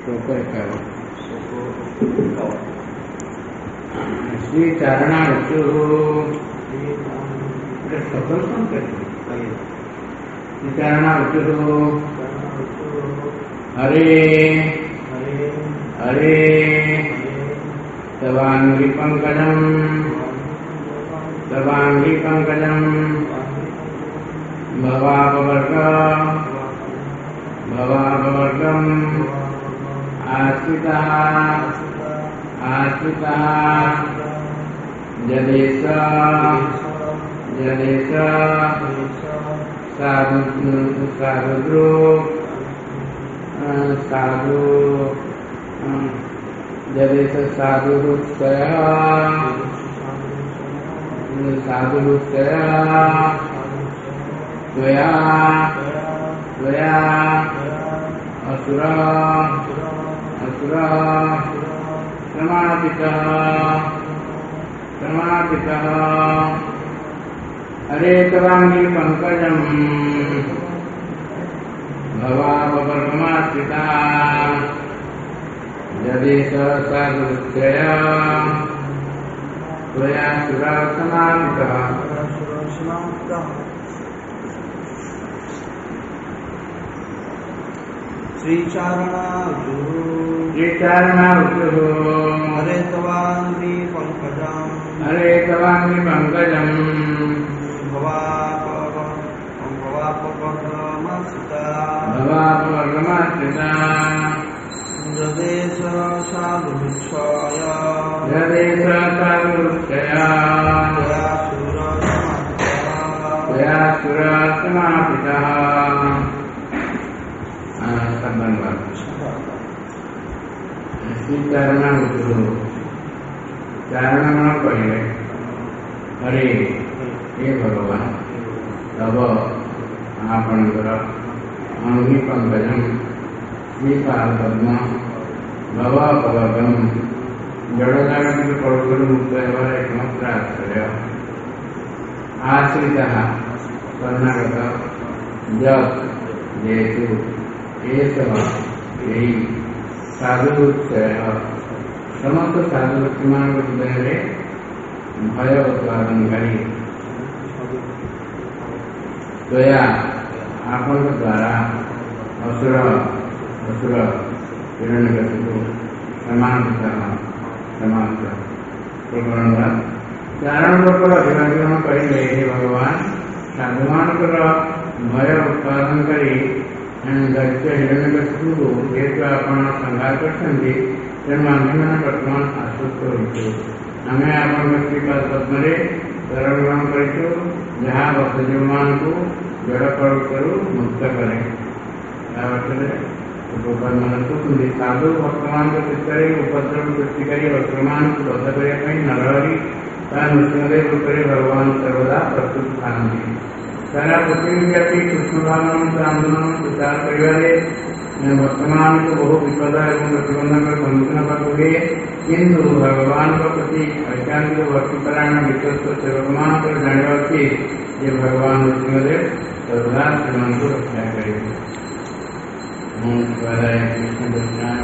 श्री चारणावृत्ति हरे हरे तवांगी पंकजम भवापवर्गम आश्रितः जदेश साधु जदेश त्वया असुरा समापितः हरे तवांगी पंकजम भवापवर्गमाश्रिता यदेश साधुश्चया त्वया सुरा समापितः श्री चारणावृत्ति हरे तवांगी पंकजम भवापवर्गमाश्रिता जदेश साधुच्छया त्वया सुरा समापितः चारण कहे हरे हे भगवान तब आपणकर अंगी पंकजम श्रीपादपद्म भवापवर्गम जड़जागतिक कड़कड़ मुक्त होगा एकमात्र आश्रय आश्रिता कर्णागत जप जेतु यही साधुच्छय समस्त साधु मान हृदय भय उत्पादनकारी त्वया आपण द्वारा असुर हिरण्यकशिपु समाप्त प्रकरण चारण लोक अभिभाषण कहे हे भगवान साधुमान भय उत्पादन करी दैत्य हिरण्यकशिपु जेहेतु आपण संहार करते तेणु आम मैंने बर्तमान आश्वस्त हो आम आपण श्रीपाद पद्म शरण ग्रहण करूँ जहाँ बसजीव मान को जड़ करू मुक्त करे साधु भक्तमान चित्त उपद्रव सृष्टिकारी वर्तमान को बद्ध करने नरहरी नृसिंहदेव रूप भगवान सर्वदा प्रस्तुत था सारा पृथ्वी व्यापी कृष्ण भावना आंदोलन प्रचार कर वर्तमान को बहु विपद एवं प्रतिबंधक सम्मुखीन हुए किंतु भगवान प्रति ऐकांतिक भक्तिपरायण विश्वस्त सेवक मान जाना उचित ये भगवान नृसिंहदेव सर्वदा श्रीमान को रक्षा करेंगे कृष्ण दर्शनाय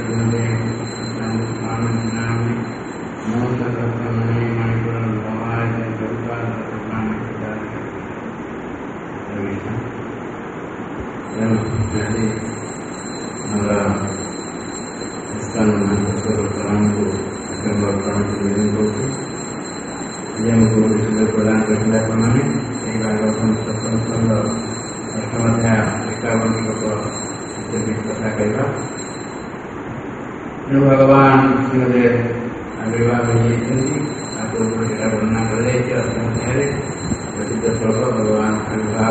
प्रदान करने अष्टमाध्याय 51 कथा कहवा भगवान सिंहदेव आविर्भाव आपको वर्णना कर अष्टमाध्याय प्रसिद्ध श्लोक भगवान आविर्भाव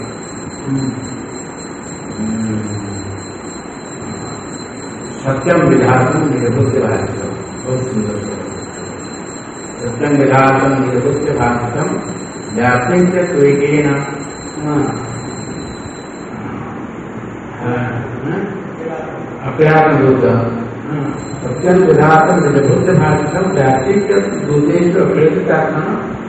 सत्यम विधातम निरभूत भाषितम बहुत सुंदर सत्यम विधातम निरभूत भाषितम व्याप्ति से त्वेकेन अप्याभूत सत्यम विधातम निरभूत भाषितम व्याप्ति से दूतेषु अप्रेरितात्मन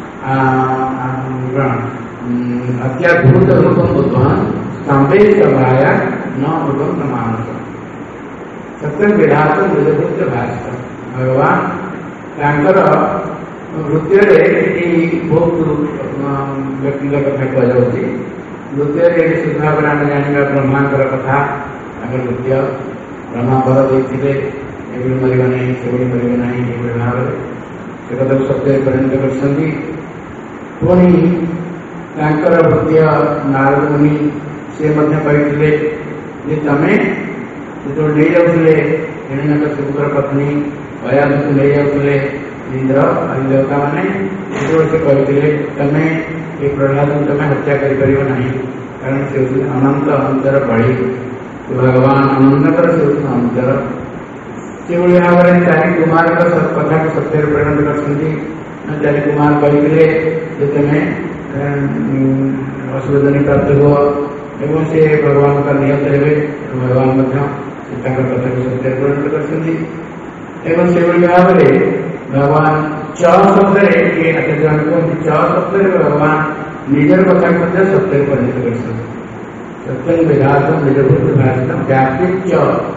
अत्याभूत रूपम बुद्धवान संवेद सभाया न रूपम प्रमाण सत्यम विधात निजभूत भाषित भगवान तांकर नृत्य बहुत व्यक्तिगत कथा कहुच्छी नृत्य शुद्ध भाव आम जाना ब्रह्मांडर कथा नृत्य ब्रह्मा वर देते मरवे ना से मरवे ना ये भाव से कथा सत्य परिणत कर नृत्य नारद मुनि से कहते तमें जो ले जाते हिरण्यकशिपुर पत्नी अयास को ले जाते इंद्र आदि देवता मैंने से कहते तमें ये प्रहलाद तमें हत्या कर कारण से अनंत अंतर बड़ी भगवान अनंतर से अंतर से भाव में चारि कुमार कथा को सत्य परिणत कर चारि कुमार कहते तमें असुरधनी प्राप्त हुआ एवं से भगवान का नियत है भगवान कथा को सत्य परिणत कर से भाव में भगवान च शब्द आचार्य कहते च शब्द भगवान निजर कथा को सत्य परिणत कर सत्यम विधातम निजभूत भाषितम व्यापी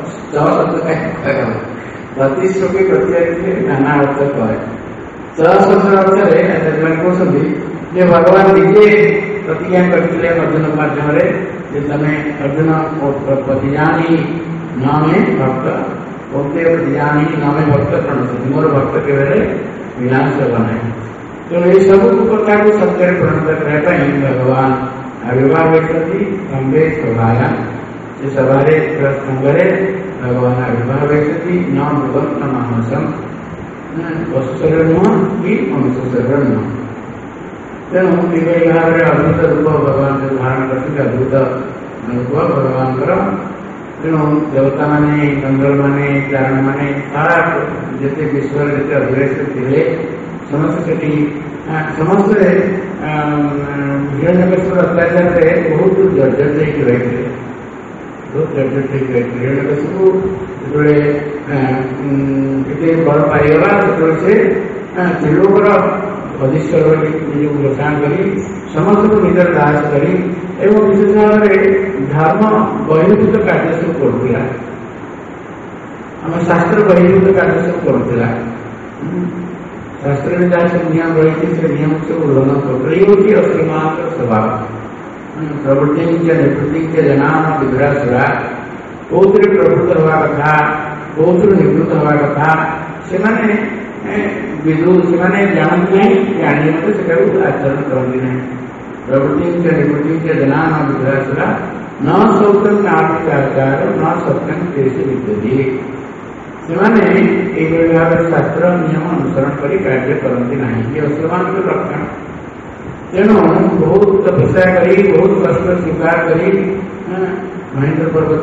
प्रतिश्रुति प्रत्यय नाना अर्थ कहे च शब्द अर्थ आचार्य कहते भगवान निजे प्रतिज्ञा करते अर्जुन माध्यम तमें अर्जुन प्रतिजानी न में भक्त बोलते प्रतिजानी न में भक्त प्रणत मोर भक्त के विनाश बनाए तो ये सब कथा को सत्य प्रणत करने भगवान आविर्भाव व्यक्ति अंबे सभाया ये सभारे अंगरे भगवान आविर्भाव व्यक्ति न भगवत न मानसम वस्तु शरीर नुह कि मनुष्य शरीर नुह तेणु ये भाव में अद्भुत रूप भगवान को धारण करते अद्भुत रूप भगवान तेणु देवता माने गंधर्व माने चारण माने सारा जिते विश्व जिते अधिवेश थे समस्त समस्त हिरण्यकशिपुर अत्याचार से बहुत जर्जर रही बहुत जर्जर रही हिरण्यकशिपु जो बल पाईगला से त्रिलोकर अधिश्वर घोषणा करी समस्त को निजर दास करी एवं विशेष भाव में धर्म बहिर्भूत कार्य सब करूला आम शास्त्र बहिर्भूत कार्य सब करूला शास्त्र में जहाँ सब नियम रही से नियम से उल्लंघन कर अश्रीमान स्वभाव प्रवृत्ति निवृत्ति जनान विभ्रासुरा कौत्र प्रवृत्त हवा कथा कौत्र निवृत्त हवा कथा से विदु से जानते नहीं जानी मत से आचरण करती नहीं प्रवृत्ति निवृत्ति जनान विभ्रासुरा न सौतम नाचार न सत्यम तेज विद्यते से भाव शास्त्र नियम अनुसरण कर कार्य करती नहीं ये असमान लक्षण तेणु बहुत तपस्या करी बहुत कष्ट स्वीकार करी महेंद्र पर्वत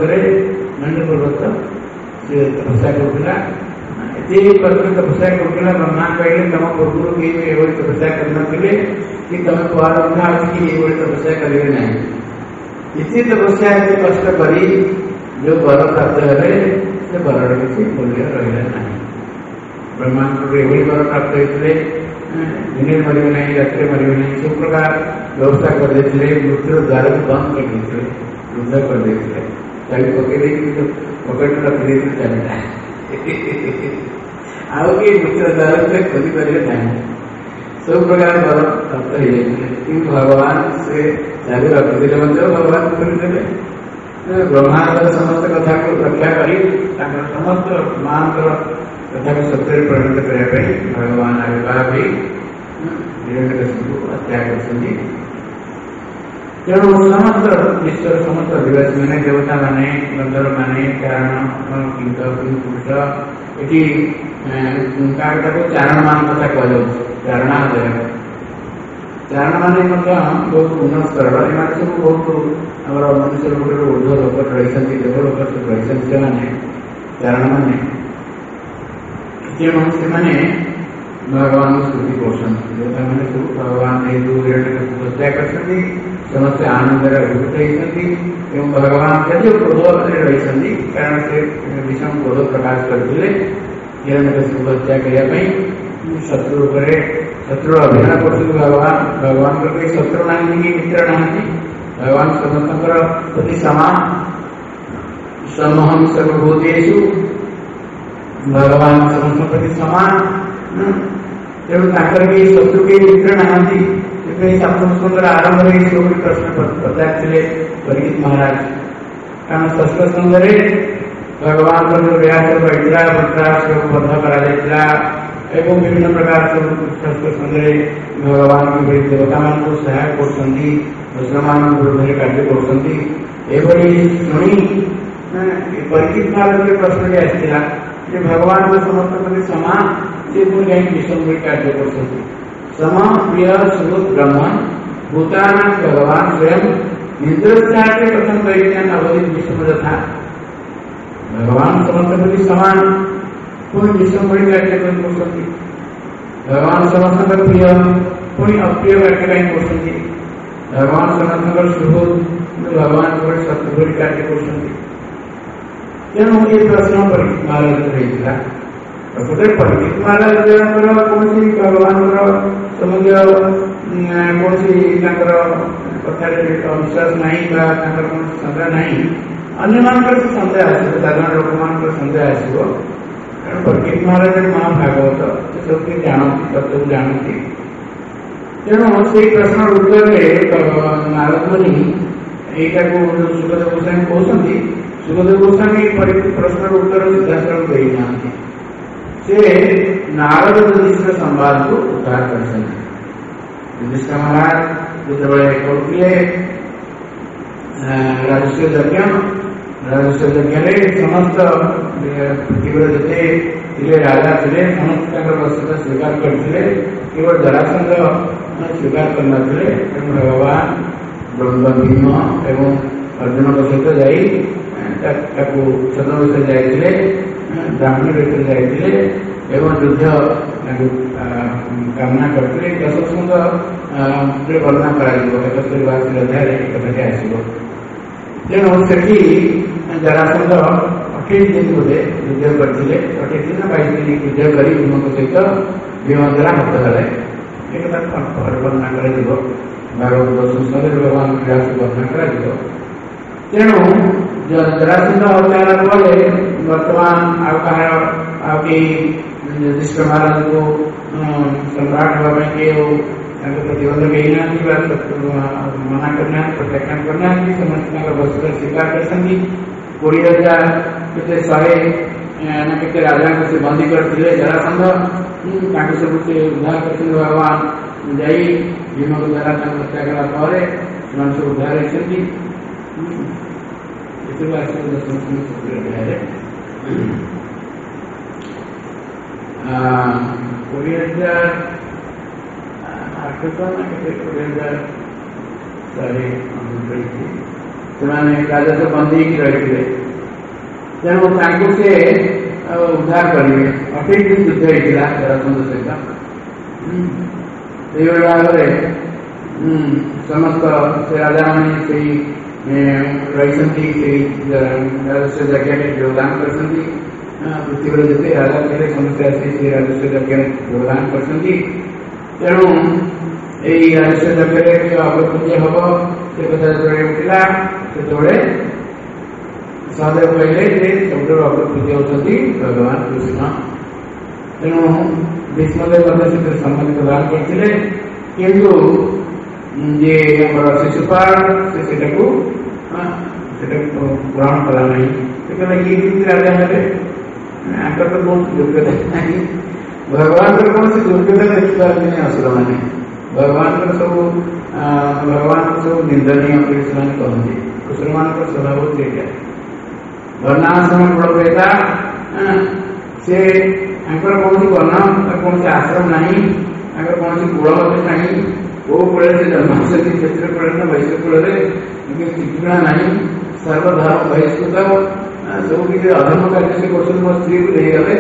से तपस्या करूला तपस्या करूला ब्रह्मा कहले तुम पूर्व कि तपस्या करना कि तुम पराधना अच्छी ये तपस्या करेंगे नहीं इसी तपस्या कष्ट करी जो बर प्राप्त है से बरड़ किसी मूल्य रहा नहीं ब्रह्मांड ये बर प्राप्त होते दिन मरवे नहीं रात्रि मरवे नहीं सब प्रकार व्यवस्था कर देते मृत्यु द्वार को बंद कर देते युद्ध कर देते चाबी पकड़ पकड़ रखी चलता है आउ कि मृत्यु द्वार से खोजी करेंगे नहीं सब प्रकार बर प्राप्त हो जाते किंतु भगवान से चाबी रखी भगवान खोली देते ब्रह्मांड समस्त कथा को रक्षा करी समस्त महांतर कथा को सत्य परिणत करने भगवान आविर्भाव भी हिरण्यकशिपु हत्या करते तेणु समस्त ईश्वर समस्त अधिवासी मैंने देवता माने गंधर्व माने चारण पुरुष ये चारण मान कथा कह चारणादय चारण माने बहुत उन्नत स्तर सब बहुत आम मनुष्य गोटे ऊर्ध लोक रही देवलोक रही से चारण मैंने तेणु से भगवान स्तुति कर देवता मैंने सब भगवान हिरण्यकशिपु हत्या कर समस्त आनंद अभिभूत होती भगवान यदि क्रोध रही कारण से विषम क्रोध प्रकाश करते हिरण्यकशिपु हत्या करने शत्रु करे शत्रु अभिनय कर भगवान भगवान को कोई शत्रु ना मित्र ना भगवान समस्त प्रति समान समहम सर्वभूतेषु भगवान समस्त प्रति समान तेणु ताकर के शत्रु के मित्र नहांती सप्तम स्कंदर आरंभ में श्लोक प्रश्न पचारे परीक्षित महाराज कारण षष्ठ स्कंदर भगवान को जो व्यास बैठा वृत्रास बद्ध करा एवं विभिन्न प्रकार षष्ठ स्कंदर भगवान के देवता मान को सहायक करछंती मुसलमान विरोध कार्य करछंती एवरी शुणी परीक्षित महाराज के प्रश्न भी आसला जे भगवान को समस्त प्रति समान से पुणी कहीं विषम कार्य करछंती सम प्रिय सुहृद ब्रह्मण भूताना भगवान स्वयं इंद्रस्याते कथम परिज्ञान अवधि विषम था भगवान समस्त प्रति समान पुणी विषम कार्य करछंती भगवान समस्त प्रिय पुणी अप्रिय कार्य कहीं करछंती भगवान समस्त सुहृद भगवान को शत्रु कार्य करछंती तेणु ये प्रश्न परीक्षित महाराज रही प्रकृत परीक्षित महाराज कौन भगवान समझ कौन कथा अविश्वास नहीं कौन सन्देह नहीं अन्य मान सन्देह आस साधारण लोक मान सन्देह आसो कारण परीक्षित महाराज महाभागवत सब जानती तत्व जानती तेणु से प्रश्न उत्तर नारद मुनि यहाँ को सुखदेव गोस्वामी कहते सुखदेव गोस्वामी प्रश्न उत्तर सिद्धांत देना से नारद युधिष्ठिर संवाद को उद्धार कर युधिष्ठिर महाराज जो करुले राजस्व यज्ञ समस्त पृथ्वी जिते राजा थे समस्त वस्तुता स्वीकार करते केवल जरासंध स्वीकार करना तेणु भगवान भीम एवं अर्जुन सहित छद्म जाते ब्राह्मण वेश जाते एवं युद्ध कामना करते दशस्कंद वर्णना कर अध्याय कथा आसो तेणु से जरासंध 28 दिन बोधे युद्ध करते 28 दिन 22 दिन युद्ध कर भीम सहित भीम द्वारा हत गले एक वर्णना कर भागवत दशम स्कंदे भगवान व्यास वर्णना कर तेणु जरासंध हत्या पर वर्तमान युधिष्ठिर महाराज को सम्राट होगा प्रतिबंध मना करना प्रत्याख्यान करना समस्त वस्तु स्वीकार कर 20,000 के 100 के राजा से बंदी करते जरासंध सब से उद्धार कर भगवान जा भीम द्वारा हत्या कला सब उद्धार होती राजा तो बंदी रही तेणु से उद्धार करेंगे 28 दिन युद्ध होता जरासंध सहित भाव समस्त से राजा मैंने रही राजस्व यज्ञ योगदान कर पृथ्वी जिते राजा थे समस्या से राजस्व यज्ञ योगदान कर तेणु यही राजस्व यज्ञ अग्रपूज्य हम से कथा जो उठला से सहदेव कहले सबुठ अग्रपूज्य होती भगवान कृष्ण तेणु भीष्मदेव से सम्मान प्रदान करते किंतु जे शिशुपाल से ग्रहण कला नहीं ये राजा है तो बहुत योग्यता नहीं भगवान को कौन सी योग्यता देखिपारे असुर मैंने भगवान को सब निंदनीय कहते असुर मान स्वभाव देखा वर्णाश्रम गुणवेता से कौन सी वर्ण कौन से आश्रम नहीं कौन सी गुण नहीं वो कूल से जन्मांशति क्षेत्र कूल वैश्य कूल चिकित्सा नहीं सर्वधर्म बहिष्कृत सब किसी अधर्म कार्य से कौन मो स्त्री को लेगले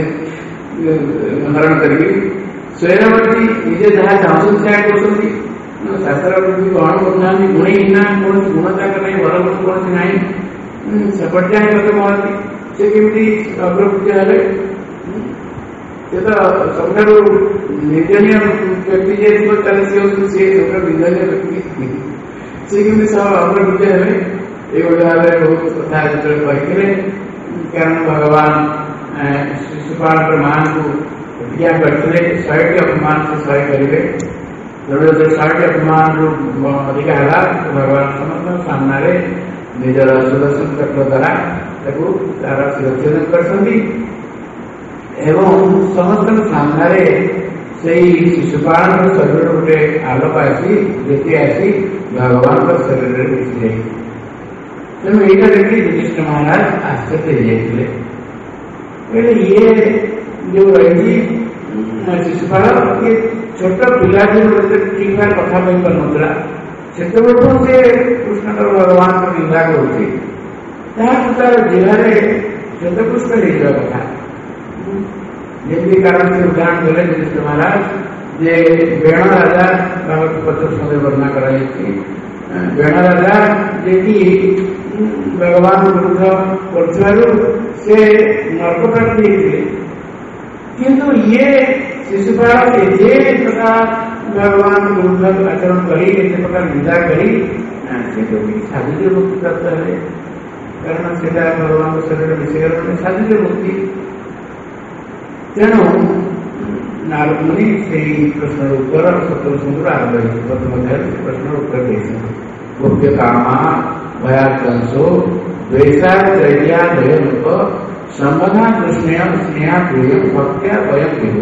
हरण करी स्वयं निजे जहाँ चाहते क्या कर शास्त्र ग्रहण करना गुणहीना कौन गुणता नहीं भल गुण कौन सी नहीं सेपटिया मत कहती से केमी अग्रपूज्य है ये तो सबुठ निंदनीय व्यक्ति जे चले सी सब निंदनीय व्यक्ति से केमी सब अग्रपूज्य है ଏଇଭଳି ଭାବରେ ବହୁତ କଥା ଯେତେବେଳେ କହିଥିଲେ, କାରଣ ଭଗବାନ ଶିଶୁପାଳଙ୍କର ମାଙ୍କୁ ପ୍ରତିଜ୍ଞା କରିଥିଲେ 100ଟି ଅପମାନକୁ ସହ୍ୟ କରିବେ। ତେଣୁ ଯେତେବେଳେ 100ଟି ଅପମାନରୁ ଅଧିକା ହେଲା ଭଗବାନ ସମସ୍ତଙ୍କ ସାମ୍ନାରେ ନିଜର ସୁଦର୍ଶନ ଚକ୍ର ଦ୍ୱାରା ତାକୁ ତାର ଶିରଚ୍ଛେଦ କରିଛନ୍ତି ଏବଂ ସମସ୍ତଙ୍କ ସାମ୍ନାରେ ସେଇ ଶିଶୁପାଳଙ୍କ ଶରୀରରେ ଗୋଟେ ଆଲୋକ ଆସି ଜ୍ୟୋତି ଆସି ଭଗବାନଙ୍କ ଶରୀରରେ ମିଶି ଯାଇଛି। ତେଣୁ ଏଇଟା ଦେଖି ଯୁଧିଷ୍ଠିର ମହାରାଜ ଆଶ୍ଚର୍ଯ୍ୟ ହେଇଯାଇଥିଲେ। କହିଲେ ଇଏ ଯୋଉ ରହିଛି ଶିଶୁପାଳ ଇଏ ଛୋଟ ପିଲା ଯୋଉ ଠିକ ଭାବେ କଥା କହିପାରୁନଥିଲା, ସେତେବେଳକୁ ସେ କୃଷ୍ଣଙ୍କର ଭଗବାନଙ୍କ ନିନ୍ଦା କରୁଛି, ତାହାକୁ ତାର ଜିଲ୍ଲାରେ କ୍ଷତପୁଷ୍ଟ ହେଇଯିବା କଥା। ଯେମିତି କାରଣ ସେ ଉଦାହରଣ ଦେଲେ ଯୁଧିଷ୍ଠିର ମହାରାଜ ଯେ ବେଣ ରାଜା ଭାଗବତ 25 ବର୍ଣ୍ଣନା କରାଯାଇଛି। ବେଣ ରାଜା ଯିଏକି ଭଗବାନ ବିରୁଦ୍ଧ କରୁଥିବାରୁ ସେ ନର୍କପ୍ରାପ୍ତି ହେଇଥିଲେ, କିନ୍ତୁ ଇଏ ଶିଶୁପାଳ ଯେ ପ୍ରକାର ଭଗବାନ ବିରୁଦ୍ଧ ଆଚରଣ କରି ଏତେ ପ୍ରକାର ନିନ୍ଦା କରି ସେ କିଛି ସାଧୁଜ୍ୟ ମୁକ୍ତି ପ୍ରାପ୍ତ ହେଲେ, କାରଣ ସେଟା ଭଗବାନଙ୍କ ଶରୀରରେ ମିଶିଗଲା ମାନେ ସାଧୁଜ୍ୟ ମୁକ୍ତି। ତେଣୁ ନାରଦ ମୁନି ସେଇ ପ୍ରଶ୍ନର ଉତ୍ତର 17 ଶ୍ଲୋକରୁ ଆରମ୍ଭ ହେଇଛି। ପ୍ରଥମ ଅଧ୍ୟାୟରେ ସେ ପ୍ରଶ୍ନର ଉତ୍ତର ଦେଇଛନ୍ତି। ଗୋପ୍ୟ କାମା ଭୟାକାଂଶୋ ଦ୍ୱୈଷାଚର୍ଯ୍ୟା ଭୟଲୋକ ସମ୍ବଧା କୃଷ୍ଣେୟ ସ୍ନେହା ପ୍ରିୟ ଭକ୍ତ୍ୟା ବୟଂ ବିଭୁ।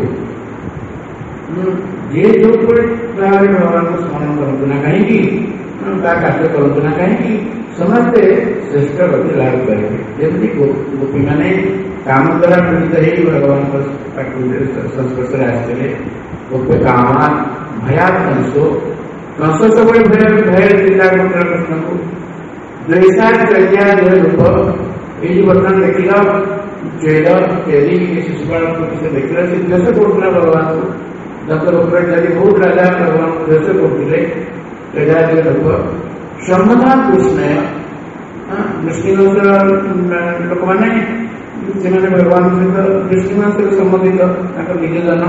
ଯିଏ ଯୋଉଭଳି ଭାବରେ ଭଗବାନଙ୍କୁ ସ୍ମରଣ କରନ୍ତୁ ନା କାହିଁକି ବା କାର୍ଯ୍ୟ କରନ୍ତୁ ନା କାହିଁକି ସମସ୍ତେ ଶ୍ରେଷ୍ଠ ଗତି ଲାଭ କରିବେ। ଯେମିତି ଗୋପୀମାନେ କାମ ଦ୍ୱାରା ପୀଡ଼ିତ ହେଇ ଭଗବାନଙ୍କ ସଂସ୍ପର୍ଶରେ ଆସିଥିଲେ। ଗୋପୀ କାମା ଭୟାକାଂଶ କଂସ ସବୁବେଳେ ଭୟରେ ଚିନ୍ତା କରୁଥିଲା କୃଷ୍ଣଙ୍କୁ। ଦ୍ୱୈଷାଚର୍ଯ୍ୟା ରୂପ ଏଇ ଯୋଉ ବର୍ତ୍ତମାନ ଦେଖିଲ ଚେଦ ଚେରି ଶିଶୁପାଳକୁ ସେ ଦେଖିଲା, ସେ ଦ୍ୱେଷ କରୁଥିଲା ଭଗବାନଙ୍କୁ। ତାଙ୍କର ଉପରେ ଯଦି ବହୁତ ରାଜା ଭଗବାନଙ୍କୁ ଦ୍ୱେଷ କରୁଥିଲେ ଚେଦାଦି ରୂପ। ସମ୍ବଧା କୃଷ୍ଣୟ ଦୃଷ୍ଟିବଂଶର ଲୋକମାନେ ସେମାନେ ଭଗବାନଙ୍କ ସହିତ ଦୃଷ୍ଟିବଂଶରେ ସମ୍ବନ୍ଧିତ, ତାଙ୍କ ନିଜ ଜନ।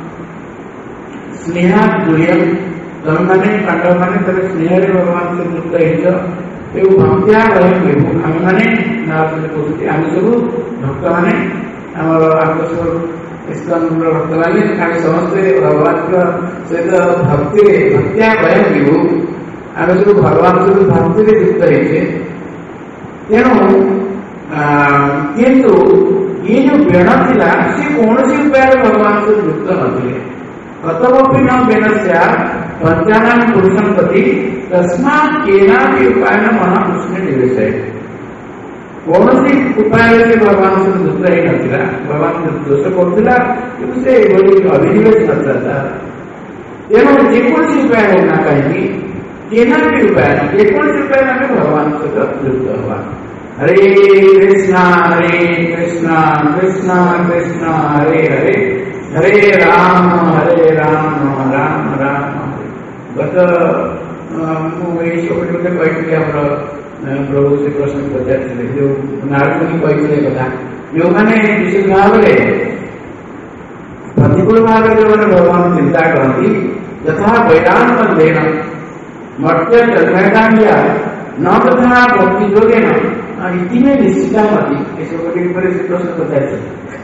ସ୍ନେହା ଦୁର୍ୟ ତମେମାନେ ପାଣ୍ଡବମାନେ ତମେ ସ୍ନେହରେ ଭଗବାନ ସହିତ ଯୁକ୍ତ ହେଇଛ ଏବଂ ଭକ୍ତ୍ୟା ବୟଂ ବିଭୁ। ଆମେମାନେ କହୁଛନ୍ତି ଆମେ ସବୁ ଭକ୍ତମାନେ, ଆମର ଆକର୍ଷଣ ଇସ୍କନର ଭକ୍ତମାନେ, ଆମେ ସମସ୍ତେ ଭଗବାନଙ୍କ ସହିତ ଭକ୍ତିରେ ଭକ୍ତ୍ୟା ବୟଂ ବିଭୁ, ଆମେ ସବୁ ଭଗବାନ ସହିତ ଭକ୍ତିରେ ଯୁକ୍ତ ହେଇଛେ। ତେଣୁ କିନ୍ତୁ ଇଏ ଯୋଉ ବେଣ ଥିଲା ସେ କୌଣସି ଉପାୟରେ ଭଗବାନ ସହିତ ଯୁକ୍ତ ନଥିଲେ। କତମପି ନ ବେଣସ୍ୟା ପଞ୍ଚାନାମ ପୁରୁଷଂ ପ୍ରତି ତସ୍ମାତ୍ କେନାପି ଉପାୟନ ମହାକୃଷ୍ଣ ନିବେଶ। କୌଣସି ଉପାୟରେ ସେ ଭଗବାନ ସହିତ ଯୁକ୍ତ ହେଇନଥିଲା, ଭଗବାନ ଦୋଷ କରୁଥିଲା କିନ୍ତୁ ସେ ଏଭଳି ଅଭିନିବେଶ ନଥିଲା। ତେଣୁ ଯେକୌଣସି ଉପାୟ ହଉ ନା କାହିଁକି କେନାପି ଉପାୟନ ଯେକୌଣସି ଉପାୟରେ ଆମେ ଭଗବାନଙ୍କ ସହିତ ଯୁକ୍ତ ହେବା। हरे कृष्णा कृष्ण कृष्ण हरे हरे हरे राम राम राम हरे। गत मुझे कहते प्रभु से प्रश्न पचारे जो नारद मुनि कहते कथा जो मैंने विशेष भाव में प्रतिकूल भाव जो मैंने भगवान चिंता करती तथा वैराम देन मर्त्य जन्मया न तथा भक्ति जोगे इतने निश्चिता मती ऐसे प्रश्न पचारे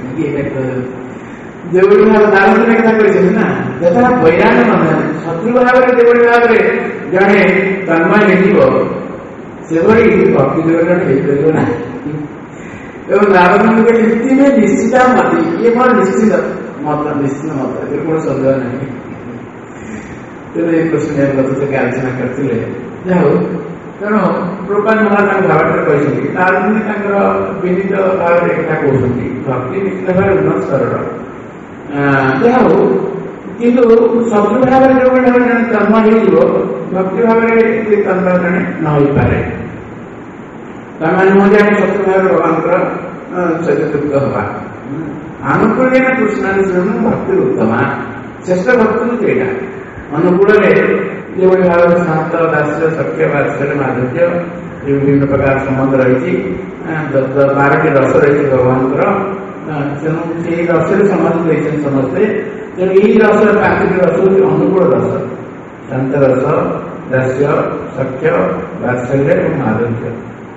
देवड़ी भाव नारद ने कथा कहते ना तथा वैराम शत्रु भाव में देवड़ी भाव में जड़े तन्मय से भक्ति जोगे ना नारद इतने निश्चिता मती ये मोर निश्चित मत निश्चित मत कौन सन्देह नहीं। तेरे प्रश्न गत आलोचना करते जाओ तेणु प्रभुपाद महाराज भाव कहते नारद मुनि विनीत भाव में कथा कहते भक्ति निश्चित भाव उन्नत स्तर ଯାହା ହଉ କିନ୍ତୁ ଶତ୍ରୁ ଭାବରେ ଯୋଉ ଜଣେ କର୍ମ ହେଇଯିବ ଭକ୍ତି ଭାବରେ କର୍ମ ଜଣେ ନ ହେଇପାରେ। ତାମାନେ ନୁହଁ ଯେ ଆମେ ଶତ୍ରୁ ଭାବରେ ଭଗବାନଙ୍କର ସହିତ ଯୁକ୍ତ ହେବା। ଅନୁକୂଳ କୃଷ୍ଣାଦି ଭକ୍ତି ଉତ୍ତମା ଶ୍ରେଷ୍ଠ ଭକ୍ତି ହେଉଛି ଏଇଟା। ଅନୁକୂଳରେ ଯେଭଳି ଭାବରେ ଶାନ୍ତ ଦାସ୍ୟ ସଖ୍ୟ ବାତ୍ସଲ୍ୟ ମାଧୁର୍ଯ୍ୟ ବିଭିନ୍ନ ପ୍ରକାର ସମ୍ବନ୍ଧ ରହିଛି। 12ଟି ରସ ରହିଛି ଭଗବାନଙ୍କର। ତେଣୁ ସେଇ ରସରେ ସମାଧି ଦେଇଛନ୍ତି ସମସ୍ତେ। ତେଣୁ ଏଇ ରସ 5ଟି ରସ ହେଉଛି ଅନୁକୂଳ ରସ। ଶାନ୍ତ ରସ ଦାସ୍ୟ ସଖ୍ୟ ବାତ୍ସଲ୍ୟ ଏବଂ ମାଧୁର୍ଯ୍ୟ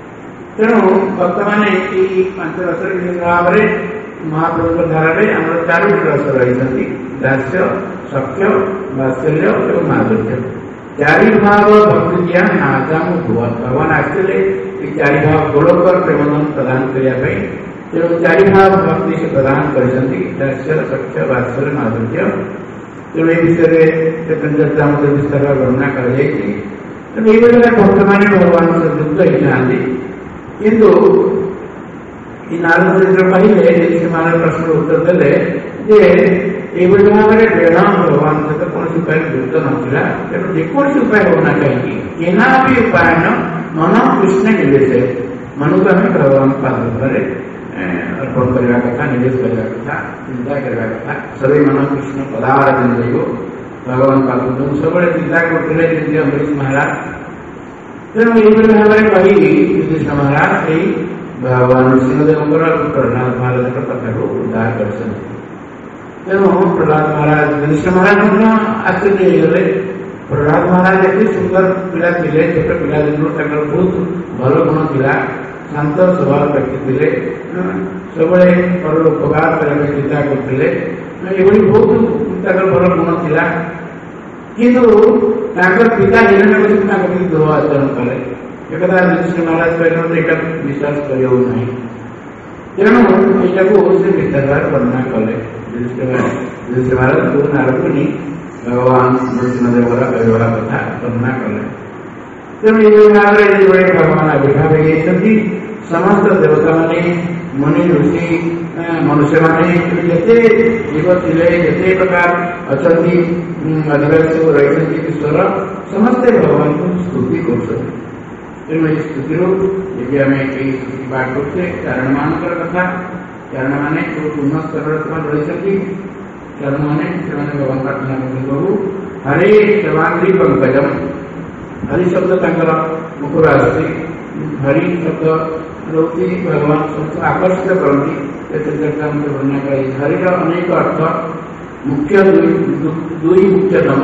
तेणु बर्तमान ये पांच रस विभिन्न भाव में महाप्रभु धारा में आम चारोटी रस रही दास्य सख्य वात्सल्य और माधुर्य चारि भाव भक्ति दिया नाजाम भगवान आसते ये चारि भाव गोलकर प्रेमधन प्रदान करने तेणु चारि भाव भक्ति से प्रदान कर दास्य सख्य वात्सल्य माधुर्य तेणु ये विषय चैतन्य विस्तार वर्णना कर भक्त मान भगवान से युक्त होती किंतु नारद चरित्र कहले से प्रश्न उत्तर देले ये भाव में बेड़ भगवान सहित कौन उपाय युक्त नाला तेणु जेकोसी उपाय होना चाहिए केना भी उपाय मन कृष्ण निवेश मन को आम भगवान पाद अर्पण करने कथा निवेश करने कथा चिंता करने कथा सभी मन कृष्ण पदार्थ देव भगवान पाद सब चिंता करते अम्बरीश महाराज तेणु ये भाव में कही युधिष्ठ महाराज यही भगवान सिंहदेव प्रहलाद महाराज कथा को उद्धार कर तेणु प्रहलाद महाराज युधिष्ठ महाराज आश्चर्य होगले प्रहलाद महाराज एत सुंदर पिला थे छोट पिला दिन बहुत भल गुण था शांत स्वभाव व्यक्ति थे सब उपकार करने चिंता करते ये बहुत भल गुण था किंतु पिता हिरण्यकशिपु द्रोह आचरण कले एक युधिष्ठ महाराज कहते विश्वास करना तेणु यहाँ से मिथ्याचार वर्णना कले युधिष्ठ महाराज को नारद मुनि भगवान नृसिंहदेवर कहवा कथा वर्णना कले तेणु ये भाव में भगवान आविर्भाव होती समस्त देवता मैंने मुनि ऋषि मनुष्य मैंने जिते जीव थे जिते प्रकार अच्छा आदिवासी रही ईश्वर समस्ते भगवान को स्तुति कर तेणु ये स्तुति यदि आम ये स्तुति पाठ करते चारण मान कथा चारण मैंने जो पूर्ण स्तर रही चारण मैंने भगवान प्रार्थना करते प्रभु हरे सेवांगी पंकजम हरि शब्द मुखर आसती हरि शब्द रोटी भगवान सबको आकर्षित करती वर्णना कर हरिर अनेक अर्थ मुख्य दुई मुख्यतम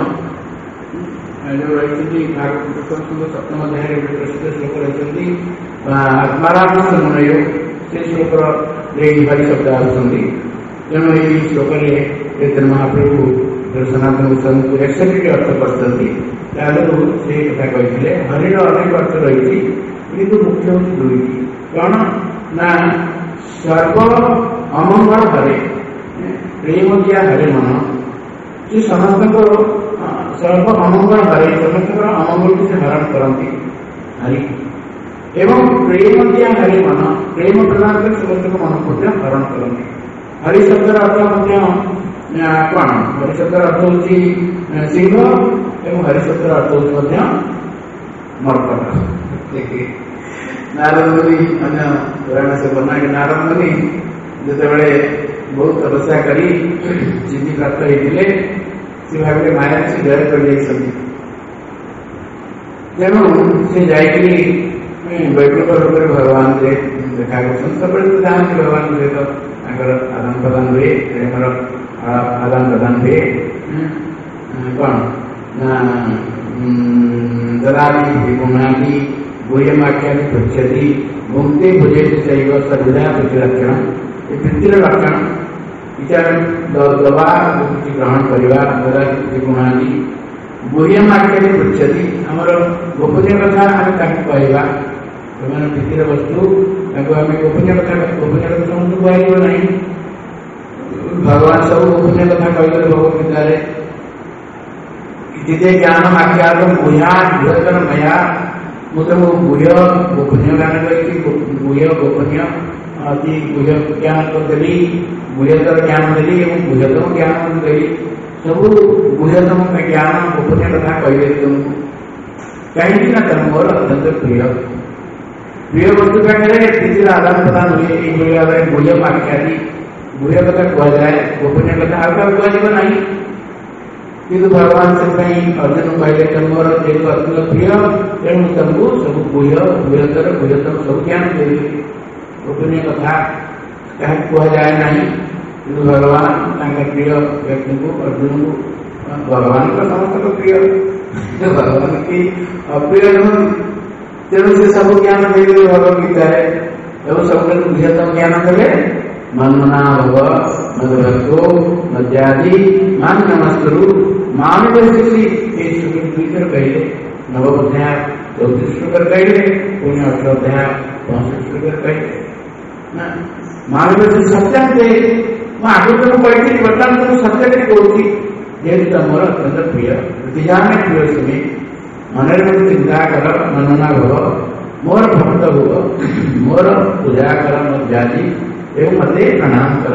जो रही भागवत सप्तम अध्याय प्रसिद्ध श्लोक रही आत्माराम मुनय से श्लोक हरि शब्द आसुँच तेणु ये श्लोक चैतन्य महाप्रभु सनातन गोस्वामी को एक्सेप्ट अर्थ कर से कथा कहते हरिर अनेक अर्थ रही किंतु मुख्य हूँ दुईटी कौन ना सर्व अमंगल हरे प्रेम दिया हरे मन से समस्त सर्व अमंगल हरे समस्त अमंगल को से हरण करती हरि एवं प्रेम दिया हरे मन प्रेम प्रदान कर समस्त को मन को हरण करती हरि शब्द अर्थ कौन हरि शब्द अर्थ होती सिंह एवं हरि शब्द अर्थ होती मर्कट देखिए नारद मुनि अन्य पुराण से बना कि नारद मुनि जिते बहुत तपस्या करी सिद्धि प्राप्त होते से भाव माया से जय कर तेणु से जाकि वैकुंठ रूप भगवान से देखा कर सब तो जानते भगवान सहित आदान प्रदान हुए प्रेम आदान प्रदान हुए कौन ना ददाति पुण्यादि गुह्यमाख्या पृछति भुंक्ते भुजेति चैव सर्वदा प्रतिलक्षण ये वृत्तिर लक्षण विचार दवा किसी ग्रहण करवा ददाति गुणादि गुह्यमाख्या पृछति आमर गोपनीय कथा आम कहवा जो वृत्तिर वस्तु आम गोपनीय कथा समस्त कहल ना भगवान सब गोपनीय कथा कहते भगवदगीता जिते ज्ञान आख्यात गुह्यात बृहत्तर मया मुझे गुह्य गोपनीय ज्ञान करी गुह्य गोपनीय अति गुह्य ज्ञान को देली गुह्यतर ज्ञान देली गुह्यतम ज्ञान देली सब गुह्यतम ज्ञान गोपनीय कथा कहले तुमको कहीं मोर अत्यंत प्रिय प्रिय वस्तु पाखे किसी आदान प्रदान हुए ये गुह्य वाक्यादि गुह्य कथा कहुए गोपनीय कथा आगे कहल ना किंतु भगवान से अर्जुन कहले मोर जेहतु अत्यंत प्रिय तेणु तुमको सब गुह्य गुह्यतर गुह्यतम सब ज्ञान दे गोपनीय कथा क्या कहुए ना किंतु भगवान प्रिय व्यक्ति को अर्जुन को भगवान का समस्त प्रिय भगवान की अप्रिय ତେଣୁ ସେ ସବୁ ଜ୍ଞାନ ଦେଇଦେଲେ ଭଗବଦ୍ଗୀତାରେ ଏବଂ ସବୁଠାରୁ ବୃହତ୍ତମ ଜ୍ଞାନ ଦେଲେ ମନ୍ମନା ଭବ ମଦଭକ୍ତୋ ମଦ୍ୟାଦି ମାଂ ନମସ୍କୁରୁ ମାମେ ଦର୍ଶିସି। ଏଇ ଶ୍ଲୋକ ଦୁଇଥର କହିଲେ, ନବମ ଅଧ୍ୟାୟ 34 ଶ୍ଲୋକରେ କହିଲେ, ପୁଣି 18 ଅଧ୍ୟାୟ 65 ଶ୍ଲୋକରେ କହିଲେ। ମାମେ ଦର୍ଶିସି ସତ୍ୟାନ୍ତେ, ମୁଁ ଆଗରୁ ତମକୁ କହିଥିଲି, ବର୍ତ୍ତମାନ ତମକୁ ସତ୍ୟରେ କହୁଛି, ଯେହେତୁ ତମର ଅତ୍ୟନ୍ତ ପ୍ରିୟ ପ୍ରତିଜାନେ ପ୍ରିୟ ଶୁଣି ମନରେ ମୋତେ ଚିନ୍ତା କର, ମନନା ଭବ, ମୋର ଭକ୍ତ ହୁଅ, ମୋର ପୂଜା କର ମର୍ଯ୍ୟାଦି ଏବଂ ମୋତେ ପ୍ରଣାମ କର।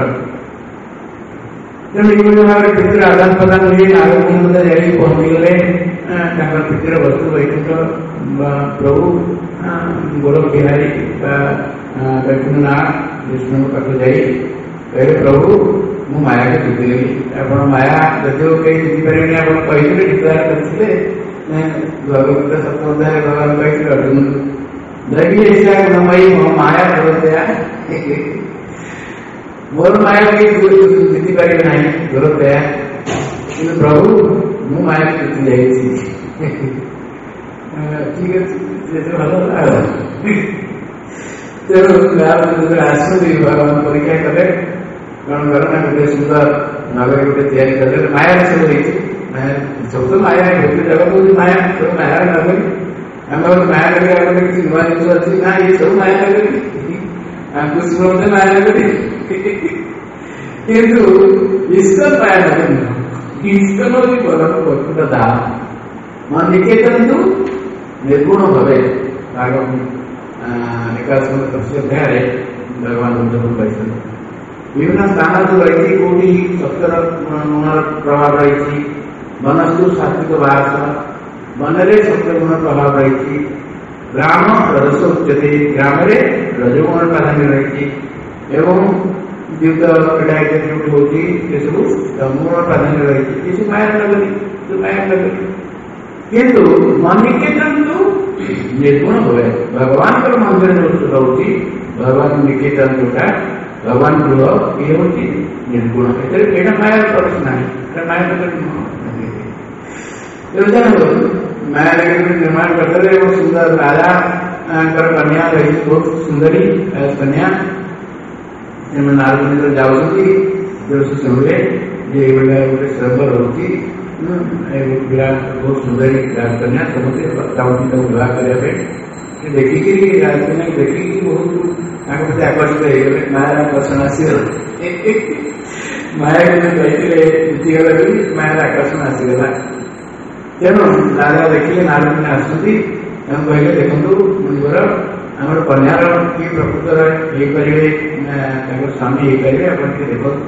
ତେଣୁ ଏଇଭଳି ଭାବରେ ପିତୃ ଆଦାନ ପ୍ରଦାନ ହୁଏ। ନାରଦ ଯାଇ ପହଞ୍ଚିଗଲେ ତାଙ୍କର ପିତୃ ବସ୍ତୁ ବୈକୁଣ୍ଠ ପ୍ରଭୁ ଗୋଲକ ବିହାରୀ ବା ବୈକୁଣ୍ଠନାଥ ବିଷ୍ଣୁଙ୍କ ପାଖକୁ ଯାଇ କହିଲେ, ପ୍ରଭୁ ମୁଁ ମାୟାକୁ ଜିତିଗଲି। ଆପଣ ମାୟା ଯଦିଓ କେହି ଜିତିପାରିବେନି, ଆପଣ କହିଥିଲେ, ଡିକ୍ଲାର କରିଥିଲେ। ଭଗବତ ସପ୍ତମ ଅଧ୍ୟାୟରେ ଭଗବାନ କହିଥିଲେ ଅର୍ଜୁନଙ୍କୁ, ଦୈବୀ ଇଚ୍ଛା ଗୁଣମୟୀ ମୋ ମାୟା ଦୂରତୟା, ମୋର ମାୟା କେହି ଜିତି ପାରିବେ ନାହିଁ ଦୂରତୟା, କିନ୍ତୁ ପ୍ରଭୁ ମୁଁ ମାୟାକୁ ଜିତି ଯାଇଛି। ଠିକ ଅଛି, ଭଲ। ତେଣୁ ଆସନ୍ତି ଭଗବାନ ପରୀକ୍ଷା କଲେ, କଣ କର ନା ଗୋଟେ ସୁନ୍ଦର ନଗରୀ ଗୋଟେ ତିଆରି କଲେ, ମାୟାରେ ସବୁ ହେଇଛି। ସବୁ ତ ମାୟା ହେଇଛି, ଜଗତ ହଉଛି ମାୟା, ସବୁ ମାୟାର ନଗରୀ। ଆମର ମାୟା ନଗରୀ ଆମର କିଛି ନୂଆ ଜିନିଷ ଅଛି ନା, ଇଏ ସବୁ ମାୟା ନଗରୀ। କୃଷ୍ଣ ମଧ୍ୟ ମାୟା ନଗରୀ, କିନ୍ତୁ ଇସ୍କନ ମାୟା ନଗରୀ ନୁହଁ। ଇସ୍କନ ହଉଛି ପରମ ପ୍ରକୃତ ଧାମ। ନିକେତନ ନିର୍ଗୁଣ ଭାବେ ଏକାଦଶ ଅଧ୍ୟାୟରେ ଭଗବାନ ବୁଦ୍ଧ କହିଛନ୍ତି। ବିଭିନ୍ନ ସ୍ଥାନ ଯୋଉ ରହିଛି, କୋଉଠି ସତ୍ୟର ଗୁଣର ପ୍ରଭାବ ରହିଛି, ମନସ୍ସୁ ସାତ୍ବିକ ବାସ, ମନରେ ସତ୍ୟ ଗୁଣ ପ୍ରଭାବ ରହିଛି। ଗ୍ରାମ ରଜସ ଉଚ୍ଚତେ, ଗ୍ରାମରେ ରଜଗୁଣର ପ୍ରାଧାନ୍ୟ ରହିଛି। ଏବଂ ଯୁକ୍ତ କ୍ରୀଡ଼ା ଇତ୍ୟାଦି ଯୋଉଠି ହଉଛି, ସେସବୁ ତମଗୁଣ ପ୍ରାଧାନ୍ୟ ରହିଛି। ଏସବୁ ମାୟାର ନଗରୀ, ମାୟାର ନଗରୀ। କିନ୍ତୁ ନିକେତନ ନିର୍ଗୁଣ ହୁଏ। ଭଗବାନଙ୍କର ମନ୍ଦିର ଯୋଉ ରହୁଛି, ଭଗବାନ ନିକେତନ ଯୋଉଟା ଭଗବାନ ଗୃହ, ଇଏ ହଉଛି ନିର୍ଗୁଣ। ଏଥିରେ ଏଇଟା ମାୟାର ପ୍ରବେଶ ନାହିଁ, ଏଟା ମାୟା ନଗରୀ ନୁହଁ। ତେଣୁ ଜାଣନ୍ତୁ ମାୟା ନଗରୀ ନିର୍ମାଣ କରିଦେଲେ ଏବଂ ସୁନ୍ଦର ରାଜାଙ୍କର କନ୍ୟା ରହିଛି, ବହୁତ ସୁନ୍ଦରୀ କନ୍ୟା। ସେମାନେ ନାରଦ ଯେତେବେଳେ ଯାଉଛନ୍ତି, ସେ ଶୁଣିଲେ ଯେ ଏଇଭଳିଆ ଗୋଟେ ସ୍ୱର୍ଗ ରହୁଛି, ବିରାଟ ବହୁତ ସୁନ୍ଦରୀ ରାଜକନ୍ୟା, ସମସ୍ତେ ଚାହୁଁଛନ୍ତି ତାକୁ ବିବାହ କରିବା ପାଇଁ। ସେ ଦେଖିକିରି ରାଜକନ୍ୟାକୁ ଦେଖିକି ବହୁତ ତାଙ୍କ ପ୍ରତି ଆକର୍ଷିତ ହେଇଗଲେ। ମାୟାର ଆକର୍ଷଣ ଆସିଗଲା। ମାୟାକୁ ଯୋଉ କହିଥିଲେ ଜିତିଗଲା ବୋଲି ମାୟାର ଆକର୍ଷଣ ଆସିଗଲା। ତେଣୁ ରାଜା ଦେଖିଲେ ନାରଦ ଆସୁଛନ୍ତି, ତାଙ୍କୁ କହିଲେ, ଦେଖନ୍ତୁ ମୁନିବର, ଆମର କନ୍ୟାର କିଏ ପ୍ରକୃତରେ ହେଇପାରିବେ, ତାଙ୍କର ସ୍ୱାମୀ ହେଇପାରିବେ, ଆପଣ ଟିକେ ଦେଖନ୍ତୁ।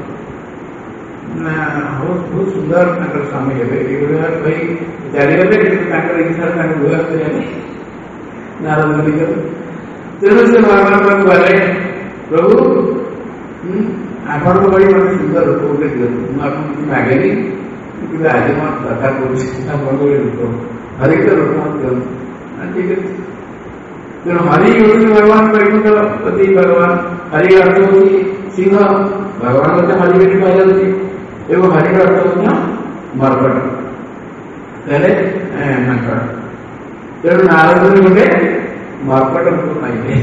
ବହୁତ ସୁନ୍ଦର ତାଙ୍କର ସ୍ୱାମୀ ହେବେ। ଏଇଭଳି ଭାବେ କହି ଚାଲିଗଲେ, କିନ୍ତୁ ତାଙ୍କର ଇଚ୍ଛା ତାଙ୍କୁ ବିବାହ କରିବା ପାଇଁ ନାରଦ ଗଲେ। ତେଣୁ ସେ ଭଗବାନ ପାଖକୁ ଗଲେ, ପ୍ରଭୁ ଆପଣଙ୍କ ଭଳି ଗୋଟେ ସୁନ୍ଦର ରୂପ ଗୋଟେ ଦିଅନ୍ତୁ, ମୁଁ ଆପଣଙ୍କୁ କିଛି ମାଗେନି, କିନ୍ତୁ ଆଜି ମୋ କଥା କହୁଛି, ଆପଣଙ୍କ ଭଳି ରୂପ, ହରିକ ରୂପ ଦିଅନ୍ତୁ। ଠିକ ଅଛି। ତେଣୁ ହରି ହଉଛି ଭଗବାନ ବୈକୁଣ୍ଠପତି। ଭଗବାନ ହରି ଅର୍ଥ ହଉଛି ସିଂହ, ଭଗବାନ ମଧ୍ୟ ହରି ବୋଲି କୁହାଯାଉଛି। ଏବଂ ହରିର ଅର୍ଥ ମଧ୍ୟ ମର୍କଟ, ହେଲେ ମାଙ୍କଡ। ତେଣୁ ନାରଦ ଗୋଟେ ମର୍କଟ ରୂପ ପାଇଲେ।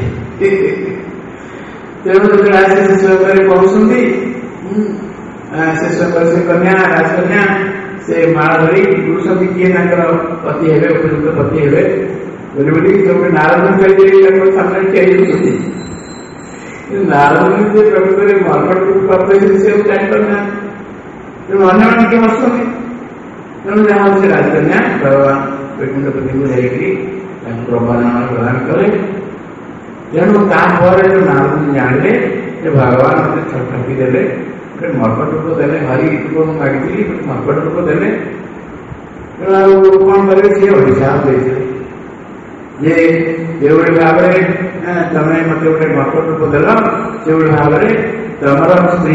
ତେଣୁ ଯେତେବେଳେ ଆସି ଶେଷ କରି ପଢୁଛନ୍ତି, ଶେଷ କରି ସେ କନ୍ୟା ରାଜକନ୍ୟା ସେ ମାଳ ଧରି ପୁରୁଷନ୍ତି କିଏ ତାଙ୍କର ପତି ହେବେ, ଉପଯୁକ୍ତ ପତି ହେବେ ବୋଲି ବୋଲି ଗୋଟେ ନାରଦ କହିଦେଇ ତାଙ୍କ ସାମ୍ନାରେ ଠିଆ ହେଇଛନ୍ତି। ନାରଦ ଯେ ପ୍ରକୃତରେ ମର୍କଟ ରୂପ ପ୍ରାପ୍ତ ହେଇଛନ୍ତି, ସେ ଜାଣିପାରୁନାହାନ୍ତି। ତେଣୁ ଅନ୍ୟମାନେ କିଏ ବସୁଛନ୍ତି। ତେଣୁ ଯାହା ହଉଛି ରାଜକନ୍ୟା ଭଗବାନ ବୈକୁଣ୍ଠପତିଙ୍କୁ ଯାଇକରି ତାଙ୍କୁ ପ୍ରବର୍ତ୍ତନା ପ୍ରଦାନ କଲେ। ତେଣୁ ତାପରେ ଯୋଉ ନାରଦ ଜାଣିଲେ ଯେ ଭଗବାନ ମତେ ଠକି ଦେଲେ, ଗୋଟେ ମର୍କଟ ରୂପ ଦେଲେ, ହରି ରୂପ ମୁଁ ମାଗିଥିଲି, ଗୋଟେ ମର୍କଟ ରୂପ ଦେଲେ। ତେଣୁ ଆଉ କଣ କରିବେ, ସିଏ ଅଭିଶାପ ଦେଇଥିଲେ ଯେ ଯେଉଁଭଳି ଭାବରେ ତମେ ମତେ ଗୋଟେ ମର୍କଟ ରୂପ ଦେଲ, ସେଭଳି ଭାବରେ ତମର ସ୍ତ୍ରୀ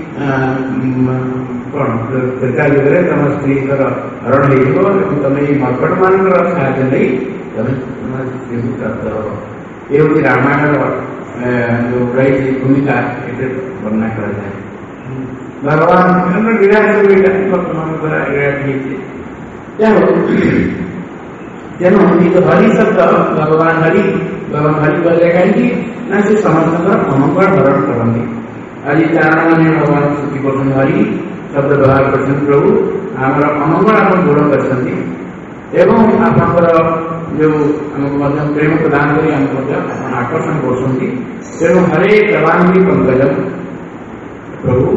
କଣ ତ୍ରେତା ଯୁଗରେ ତମ ସ୍ତ୍ରୀଙ୍କର ହରଣ ହେଇଯିବ ଏବଂ ତମେ ଏଇ ମର୍କଟ ମାନଙ୍କର ସାହାଯ୍ୟ ନେଇ ତମେ ତମ ସ୍ତ୍ରୀକୁ ପ୍ରାପ୍ତ ହବ। ଏ ହଉଛି ରାମାୟଣର ଯୋଉ ରହିଛି ଭୂମିକା, ଏଥିରେ ବର୍ଣ୍ଣନା କରାଯାଏ। ଭଗବାନ ବିରାଟ ବର୍ତ୍ତମାନ ଦ୍ୱାରା ବିରାଟ ହେଇଛି। ଯାହା तेणु ये जो हरि शब्द भगवान हरि कहले कहीं ना से समस्त अमंगल हरण करते। आज चारण मैंने भगवान स्तुति कर हरि शब्द व्यवहार कर प्रभु आम अमंगल आप दूर कर आपंकर जो आम प्रेम प्रदान कर आकर्षण कर तेणु हरे प्रवांगी पंकज प्रभु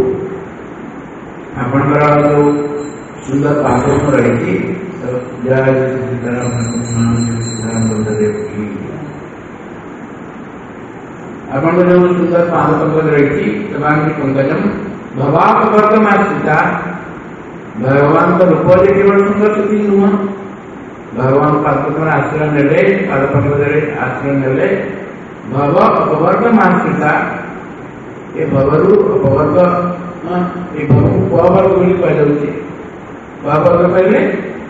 आपंकर जो सुंदर पाद रही जय सीताराम आपण जो सुंदर पाद पंकज रही प्रवांगी पंकजम भवापवर्गमाश्रिता भगवान का रूप केवल सुंदर स्थिति नुह भगवान पादपद्म आश्रय नेले पादपद्म आश्रय नेले भव अपवर्गमाश्रिता ये भवरु अपवर्ग ये भव पवर्ग बोली कहले पवर्ग कहले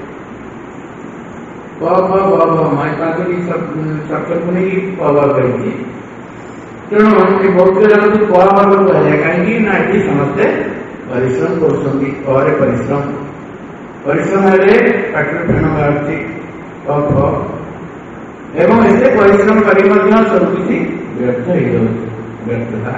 शब्द को नहीं पवर्ग रही तेणु ये बहुत जगह पवर्ग कह कहीं ना ये समस्ते परिश्रम कर परिश्रम है पाटर फेण बाहर एवं ऐसे परिश्रम कर सब किसी व्यर्थ हो व्यर्थता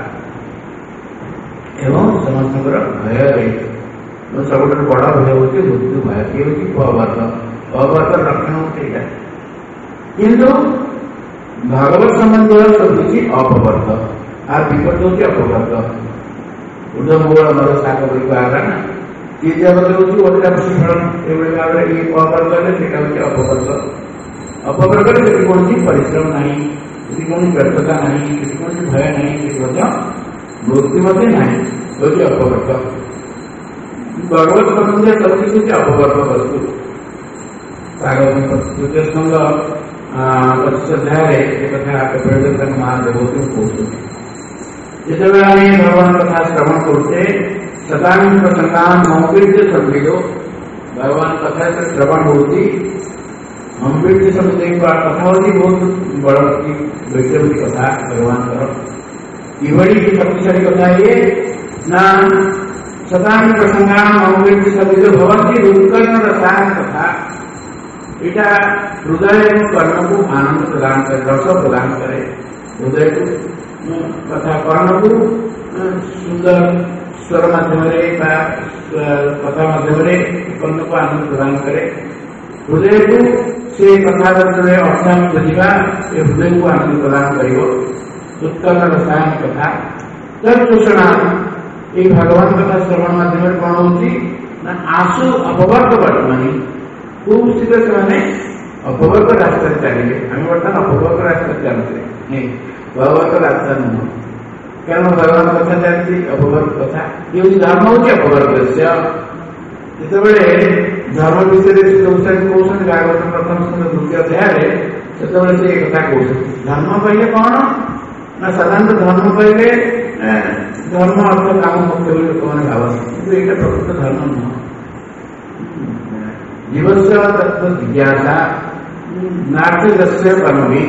एवं समस्त भय रही सब बड़ भय हूँ मृत्यु भय ये हूँ पवर्ग लक्षण होता किंतु भागवत संबंध सब किसी अपवर्ग आ विपद हूँ अपवर्ग उद्धमूल मर शाक बाहर ना ये जगत हूँ गोटा प्रशिक्षण ये भाव में ये अपवर्ग से अपवर्ग अपवर्ग से कौन परिश्रम नहीं कौन व्यर्थता नहीं कौन भय नहीं मृत्यु ना हूँ अपवर्ग भगवत संबंध सब किसी अपवर्ग वस्तु तृतीय स्कंद 25 अध्याय कथा महादेवती कहते जिते भगवान कथा श्रवण करते सदान प्रसंगान अमृत संविदो भगवान कथा से श्रवण होती अमृत शब्द कथा होती बहुत बड़ वैष्णवी कथा भगवान इवड़ी की शक्तिशाली कथा ये ना सदान प्रसंगान अमृत संविदो भवती उत्कर्ण रसायन कथा इटा हृदय एवं कर्ण को आनंद प्रदान करे रस प्रदान करे हृदय को कथा कर्ण को सुंदर स्वर माध्यम कथा माध्यम कर्ण को आनंद प्रदान करे हृदय को से कथा अर्थान बुझा हृदय को आनंद प्रदान कर उत्कर्ण रसायन कथा तत्पोषणा ये भगवान कथा श्रवण माध्यम कौन होती आशु अपवर्ग वर्तमानी खूब शीघ्र से अपवर्ग रास्ता चलिए हमें बर्तमान अपवर्ग रास्ता चलते नहीं भगवत रास्ता नुह कारण भगवान कथा चलती अपवर्ग कथा ये धर्म हूँ अपवर्ग जिते धर्म विषय कौन भागवत प्रथम स्कंद द्वितीय अध्याय से कथा कौन धर्म कहले कौन ना साधारण धर्म कहले धर्म अर्थ काम मुख्य लोक मैंने भावती किंतु ये प्रकृत धर्म नुह जीवस्य तत्व जिज्ञासा नाट्य परमी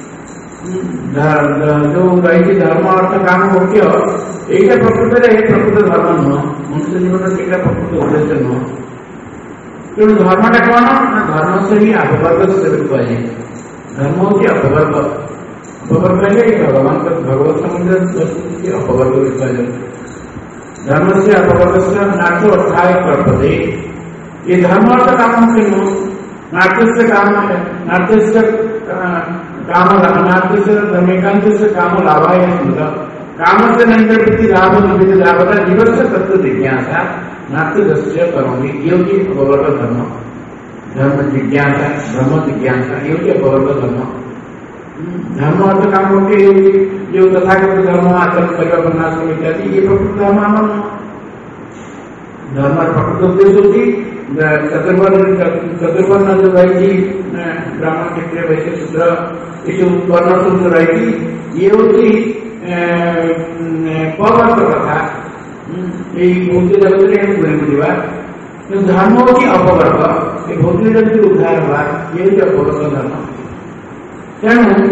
जो रही धर्म अर्थ काम मुख्य यही प्रकृत धर्म नुह मनुष्य जीवन से प्रकृत उद्देश्य नुह तेणु धर्मटा कौन ना धर्म से ही अपवर्ग से कहे धर्म हूँ अपवर्ग अपवर्ग है भगवान भगवत संबंध अपवर्ग कहे धर्म से अपवर्ग से नाट्य अर्थाय कर्तव्य ये धर्म अर्थ काम के नाट्य से काम नाट्य से काम नाट्य से धर्मेकांत से काम लाभाय काम से नहीं लाभ निमित्त लाभता जीवन से तत्व जिज्ञासा नाट्य दृश्य करोगे योग्य अपवर्ग धर्म धर्म जिज्ञासा ब्रह्म जिज्ञासा योग्य अपवर्ग धर्म धर्म अर्थ काम के जो तथागत धर्म आचरण करने वर्णाश्रम इत्यादि ये प्रकृत धर्म धर्म प्रकृत उद्देश्य होती चतुर्वर्ण जो रही ब्राह्मण क्षत्रिय वैश्य शूद्र ये जो वर्ण सूत्र रही ये होती पवर्ग कथा भौतिक जगत पूरी बुझा धर्म होती अपवर्ग ये भौतिक जगत उद्धार हुआ ये होती अपवर्ग धर्म तेणु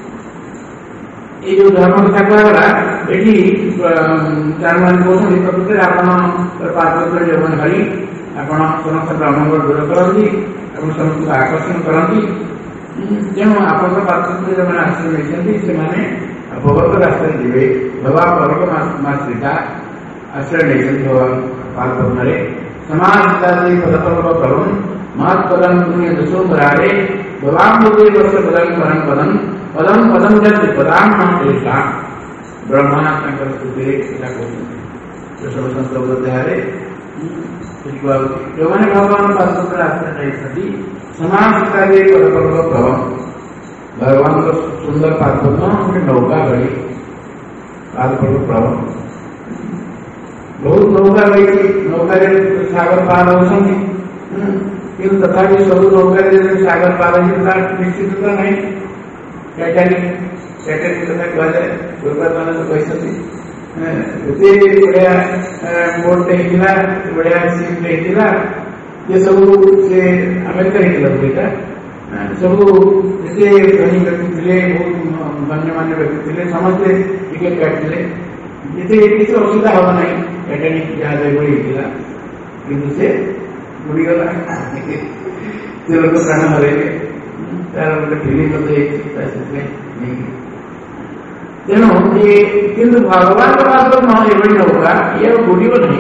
ये जो धर्म कथा कहला ये चार मान कहते प्रकृति आप पार्थ जगन हरि ଆପଣ ସମସ୍ତ ବ୍ରାହ୍ମଣ ଦୂର କରନ୍ତି ଏବଂ ସମସ୍ତଙ୍କୁ ଆକର୍ଷଣ କରନ୍ତି। ତେଣୁ ଆପଣଙ୍କ ପାର୍ଶ୍ୱରେ ଯେଉଁମାନେ ଆଶ୍ରୟ ନେଇଛନ୍ତି ସେମାନେ ଭଗବତ ରାସ୍ତାରେ ଯିବେ। ଭଗବାନ ପରକ ମାଶ୍ରିତା ଆଶ୍ରୟ ନେଇଛନ୍ତି ଭଗବାନ ପାଦପଦ୍ମରେ। ସମାଜ ପଦପର୍ବ କରୁନ୍ ମହତ୍ ପଦಂ ପୁଣ୍ୟ ଦଶୋଧରାରେ ଭଗବାନ ବୋଧେ ବର୍ଷ ପଦಂ ପରମ ପଦం ପଦମ ପଦମ ଯଦି ପଦାମ ଶ୍ରେଷ୍ଠା। ବ୍ରହ୍ମା ତାଙ୍କର ସ୍ତୁତିରେ ଏଇଟା କହୁଛନ୍ତି। ଷୋଡ଼ଶ ଅଧ୍ୟାୟରେ ଯେଉଁମାନେ ଭଗବାନ ପାଦପଦ୍ମରେ ଆଶ୍ରୟ ନେଇଛନ୍ତି ସମାଜ ପଦପର୍ବ ପ୍ରଭ ଭଗବାନଙ୍କ ସୁନ୍ଦର ପାଦପଦ୍ମ ଗୋଟେ ନୌକା ଭଳି ପାଦପର୍ବ ପ୍ରଭ ବହୁତ ନୌକା ରହିଛି। ନୌକାରେ ସାଗର ପାର ହେଉଛନ୍ତି କିନ୍ତୁ ତଥାପି ସବୁ ନୌକାରେ ସାଗର ପାର ହେଇଛି ତାର ନିଶ୍ଚିତତା ନାହିଁ। ଟାଇଟାନିକ କଥା କୁହାଯାଏ। ପୂର୍ବତନ କହିଛନ୍ତି ଏତେ ବଢିଆ ବୋଟଟେ ହେଇଥିଲା, ବଢିଆ ସିପ୍ଟେ ହେଇଥିଲା ଯେ ସବୁ ସେ ଆମେରିକା ହେଇଥିଲା ସେଇଟା। ସବୁ ଏତେ ଧନୀ ବ୍ୟକ୍ତି ଥିଲେ, ବହୁତ ଗଣ୍ୟମାନ୍ୟ ବ୍ୟକ୍ତି ଥିଲେ, ସମସ୍ତେ ଟିକେଟ କାଟିଥିଲେ। ଏତେ କିଛି ଅସୁବିଧା ହବ ନାହିଁ। ଟାଇଟାନିକ ଜାହାଜ ଏଭଳି ହେଇଥିଲା କିନ୍ତୁ ସେ ବୁଡ଼ିଗଲା। ସେ ଲୋକ ପ୍ରାଣ ହରେଇଲେ। ତାର ଗୋଟେ ଫିଲ୍ମ ମଧ୍ୟ ହେଇଛି ସେଥିପାଇଁ ନେଇକି। ତେଣୁ କିନ୍ତୁ ଭଗବାନଙ୍କ ପାଖରେ ଏଭଳି ନୌକା ଇଏ ବୁଡ଼ିବ ନାହିଁ।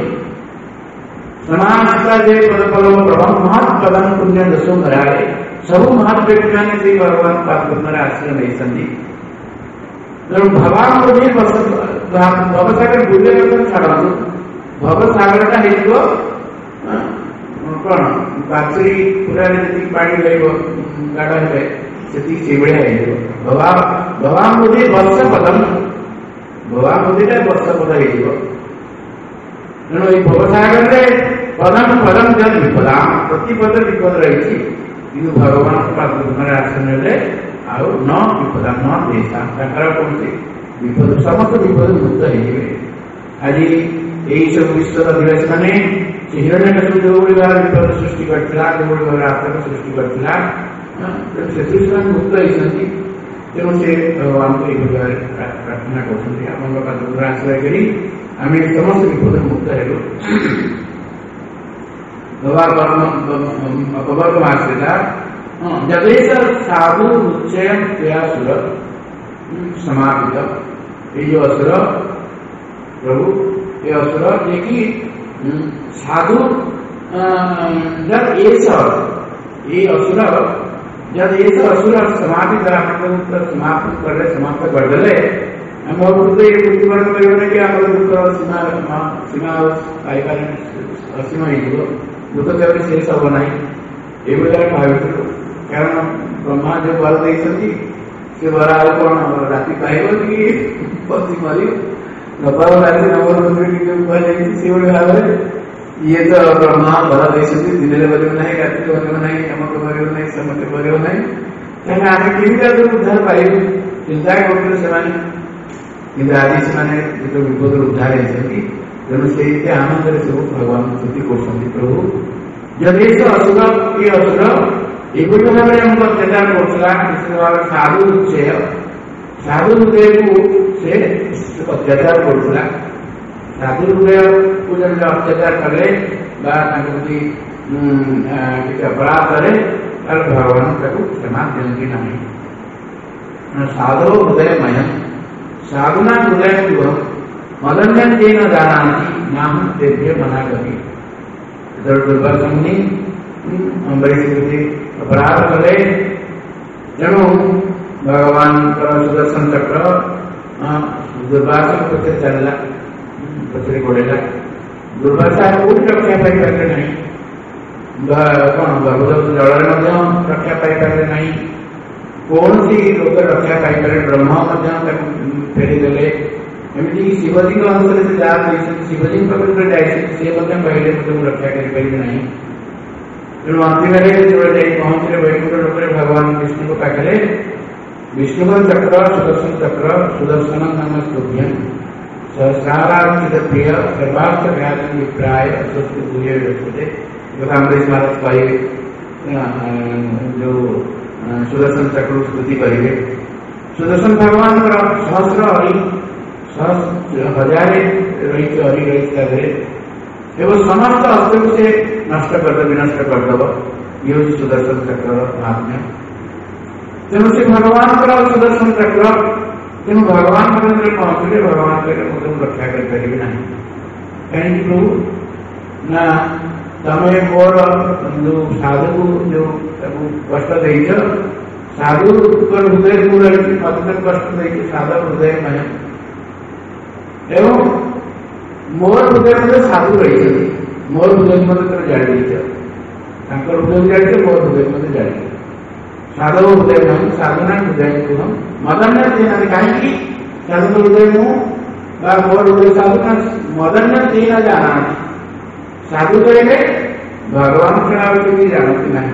ସମାଜ ଯେ ପଦପର୍ବ ପ୍ରଭ ମହତ୍ ପଦମ ପୁଣ୍ୟ ଦଶୋଧରାରେ ସବୁ ମହତ୍ ବ୍ୟକ୍ତିମାନେ ସେଇ ଭଗବାନ ପାଦପଦ୍ମରେ ଆଶ୍ରୟ ନେଇଛନ୍ତି। ତେଣୁ ଭଗବାନ ବୋଧେ ଭବସାଗର ବୁଲିବା କଥା ଛାଡ଼ନ୍ତୁ। ଭବସାଗରଟା ହେଇଯିବ କଣ ପାଚେରୀ ପୁରାରେ ଯେତିକି ପାଣି ରହିବ ଗାಢ ହେଲେ ସେତିକି ସେଇଭଳିଆ ହେଇଯିବ। ଭଗବାନ ବୋଧେ ବର୍ଷ ପଦମ ଭଗବାନ ବୋଧେଟା ବର୍ଷ ପଦ ହେଇଯିବ। ତେଣୁ ଏଇ ଭବସାଗରରେ ପଦମ ପଦମ ଯଦ ବିପଦ ପ୍ରତି ପଦ ବିପଦ ରହିଛି କିନ୍ତୁ ଭଗବାନଙ୍କ ପାଦପଦ୍ମରେ ଆଶ୍ରୟ ନେଲେ ଆଉ ନ ବିପଦ ନ ଦେଇଥା ତାଙ୍କର କୌଣସି ବିପଦ ସମସ୍ତ ବିପଦ ମୁକ୍ତ ହେଇଯିବେ। ଆଜି ଏଇ ସବୁ ବିଶ୍ୱର ଅଧିବାସୀ ମାନେ ସେ ହିରଣ୍ୟକଶ୍ୟପ ଯୋଉଭଳି ଭାବରେ ବିପଦ ସୃଷ୍ଟି କରିଥିଲା, ଯୋଉଭଳି ଭାବରେ ଆତଙ୍କ ସୃଷ୍ଟି କରିଥିଲା ସେଥିରୁ ସେମାନେ ମୁକ୍ତ ହେଇଛନ୍ତି। ତେଣୁ ସେ ଭଗବାନଙ୍କୁ ଏଇଭଳି ଭାବରେ ପ୍ରାର୍ଥନା କରୁଛନ୍ତି ଆପଣଙ୍କ ପାଦପଦ୍ମରେ ଆଶ୍ରୟ କରି ଆମେ ସମସ୍ତ ବିପଦରୁ ମୁକ୍ତ ହେଲୁ। ଅପବର୍ଗ ମାଶ୍ରିତା ଯଦେଶ ସାଧୁ ଉଚ୍ଚୟ କ୍ରିୟାସୁର ସମାପିତ। ଏଇ ଯୋଉ ଅସୁର ପ୍ରଭୁ ये असुर देखिए साधु जब ये असुर जब ये असुर समाप्त समाप्त कर रहे समाप्त कर दे हम ये बुद्धिवर्ग कि सीमा असीम भूत केवल शेष हम ना ये भाव कारण ब्रह्मा जो वर देखते से वर आ कौन राति पाइब कि पति मर नबर राशि नबर भाव ये तो ब्रह्मा वर देखते दिन में मर ना राति मर ना यमक मर ना समस्त मर ना कहीं आम केमी उद्धार पाइबू चिंता करते से आज से विपद उद्धार होती तेणु से आनंद सब भगवान स्तुति कर प्रभु जब ये असुर ये असुर एभली भाव में हमको अत्याचार करुला भाव साधु उच्चय साधु हृदय को से अत्याचार करुला साधु हृदय को जब अत्याचार करे प्रति अपराध करे भगवान क्षमा दिखती नहीं। साधो हृदयमय साधुना हृदय मदन्यन जे न जानाति नाम तेभ्य मना करी दुर्वासमुनि अम्बरीश अपराध कले तेणु भगवान सुदर्शन चक्र दुर्वासा पछे चलला पछे गोड़ेला दुर्वासा कोई रक्षा पाई पारे नहीं कौन गर्भदत्त जल रक्षा पाई पारे नहीं कौन सी लोक रक्षा पाई पारे ब्रह्म फेरीदेले एमती शिवजी अनुसार से जहाँ शिवजी पाखे जाए कहले रक्षा करें ना तेणु अंतिम पहुंचे वैकुंठ लोक भगवान विष्णु पाखे विष्णु चक्र सुदर्शन नाम स्तुभ्यम सहस्राराचित प्रिय सर्वार्थ व्यास विप्राय स्वस्ति भूय व्यक्ति अमरीश महाराज कहे जो सुदर्शन चक्र स्तुति करेंगे सुदर्शन भगवान सहस्र हरि हजारे रही हरि रही एवं समस्त अस्त्र से नष्ट करदे विनष्ट करदब ये हूँ सुदर्शन चक्र महात्म्य। तेणु से भगवान सुदर्शन चक्र तेणु भगवान पहुंचले भगवान मुझे रक्षा करें ना कहीं प्रभु ना तमें मोर जो साधु को जो कष्ट दे साधु हृदय को मत कष्ट दे साधु हृदय में एवं मोर हृदय मध्य साधु रही मोर हृदय मध्य जाड़ी हृदय जाए मोर हृदय मध्य जाड़ी साधु हृदय में साधना हृदय हम मदन्य देना कहीं साधु हृदय मोर हृदय साधु मदन्य देना जाना साधु कहले भगवान छड़ा भी जानती ना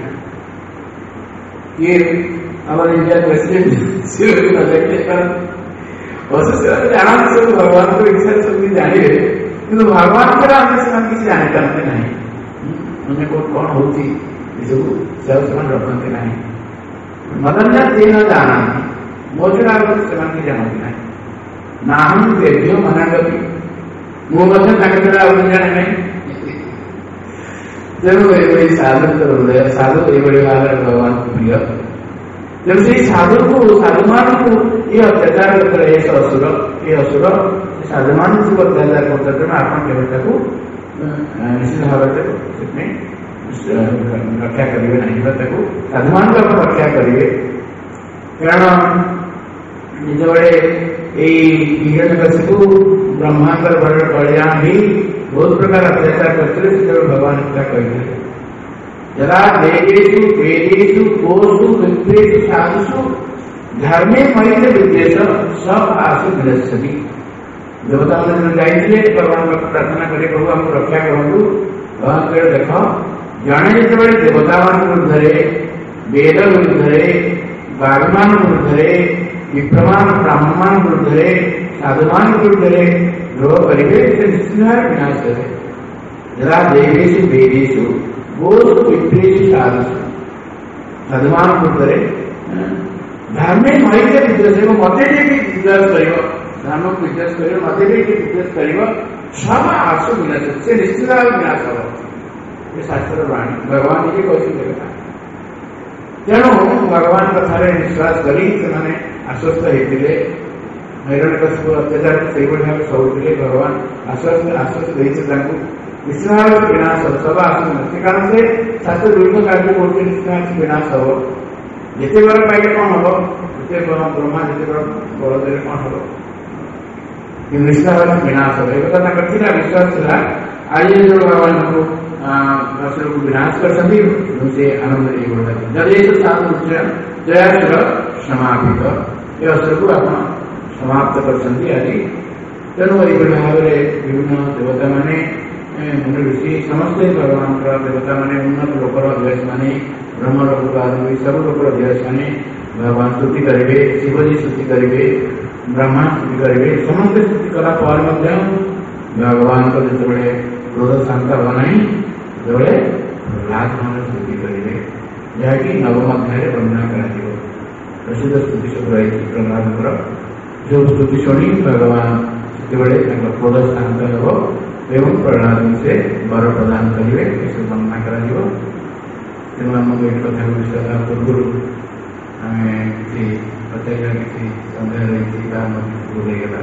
ये हमारे इंडिया प्रेसिडेंट जाना सब भगवान को इच्छा सब जानिए किंतु भगवान छड़ा हम किसी जाने जानते नहीं उन्हें कौन होती सब रखते नहीं मदन्य देना जाना मोचड़ा से जानती नहीं ना हम देव्यो मना कभी वो मतलब जाने नहीं तेणु ये साधु हृदय साधु ये भगवान को प्रिय तेणु से साधु को साधुमान को ये अत्याचार करते ये असुर साधुमान को अत्याचार करते तेणु आप को निश्चित भाव से रक्षा करेंगे नहीं साधुमान को आप रक्षा करेंगे कारण जो हिरण्यकशिपु ब्रह्मांडर बलियान भी बहुत प्रकार अत्याचार करते भगवान क्या कहते जरा देवेशु वेदेशु गोषु विप्रेषु साधुषु धर्मे महिला विद्वेश सब आसु विलक्षति देवता मैंने जाइए भगवान प्रार्थना करे प्रभु हमको रक्षा करूँ भगवान कह देख जड़े जो देवता मान विरुद्ध वेद विरुद्ध बागमान विरुद्ध विप्रमान ब्राह्मण विरुद्ध साधुमान विरुद्ध द्रोह करेंगे निश्चित विनाश है जरा देवेशु वेदेशु गोषु विप्रेषु साधुषु साधुमान विरुद्ध धर्मे महिला विद्वेष मत विद्वेष कर धर्म को विद्वेष कर मत विद्वेष कर सब आसु विनाश से निश्चित विनाश हम ये शास्त्र वाणी भगवान जी कहते तेणु भगवान कथार विश्वास करी आश्वस्त होते हिरण्यकशिपु अत्याचार से भाव सहूले भगवान आश्वस्त निश्चित विनाश हम सब आसु कारण से शास्त्र विरुद्ध कार्य करते निश्चित विनाश हम जिते बड़ पाइले कौन हम जिते ब्रह्मा जिते बड़ बड़देव कौन हम निश्चित विनाश हम एक विश्वास था आज जो भगवान को असुर को विनाश कर सकती उनसे आनंद ये साधु जयासुर समापित ये असुर को आप समाप्त कर आदि तेणु ये भाव में विभिन्न देवता माने मुनि ऋषि समस्त भगवान देवता माने उन्नत लोकर अभ्यास माने ब्रह्म लोक आदि सब लोकर अभ्यास माने भगवान स्तुति करेंगे शिवजी स्तुति करेंगे ब्रह्मा स्तुति करेंगे समस्त स्तुति कला पर भगवान को जो क्रोध शांत हवा नहीं जो प्रहलाद मान स्तुति करेंगे जहाँकि नवम अध्याय वर्णना कर प्रसिद्ध स्तुति सब रही प्रहलाद जो स्तुति शुणी भगवान से क्रोध शांत हो एवं प्रहलाद से वर प्रदान करेंगे ऐसे वर्णना कर तेणु आमको ये कथा विषय पूर्व आम किसी पचार किसी सन्देह रही भूलगला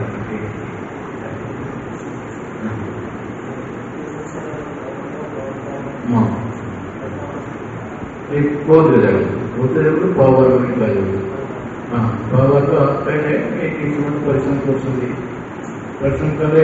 बहुत जगह पवर्ग हाँ पवर्ग पहले परिश्रम परिश्रम कले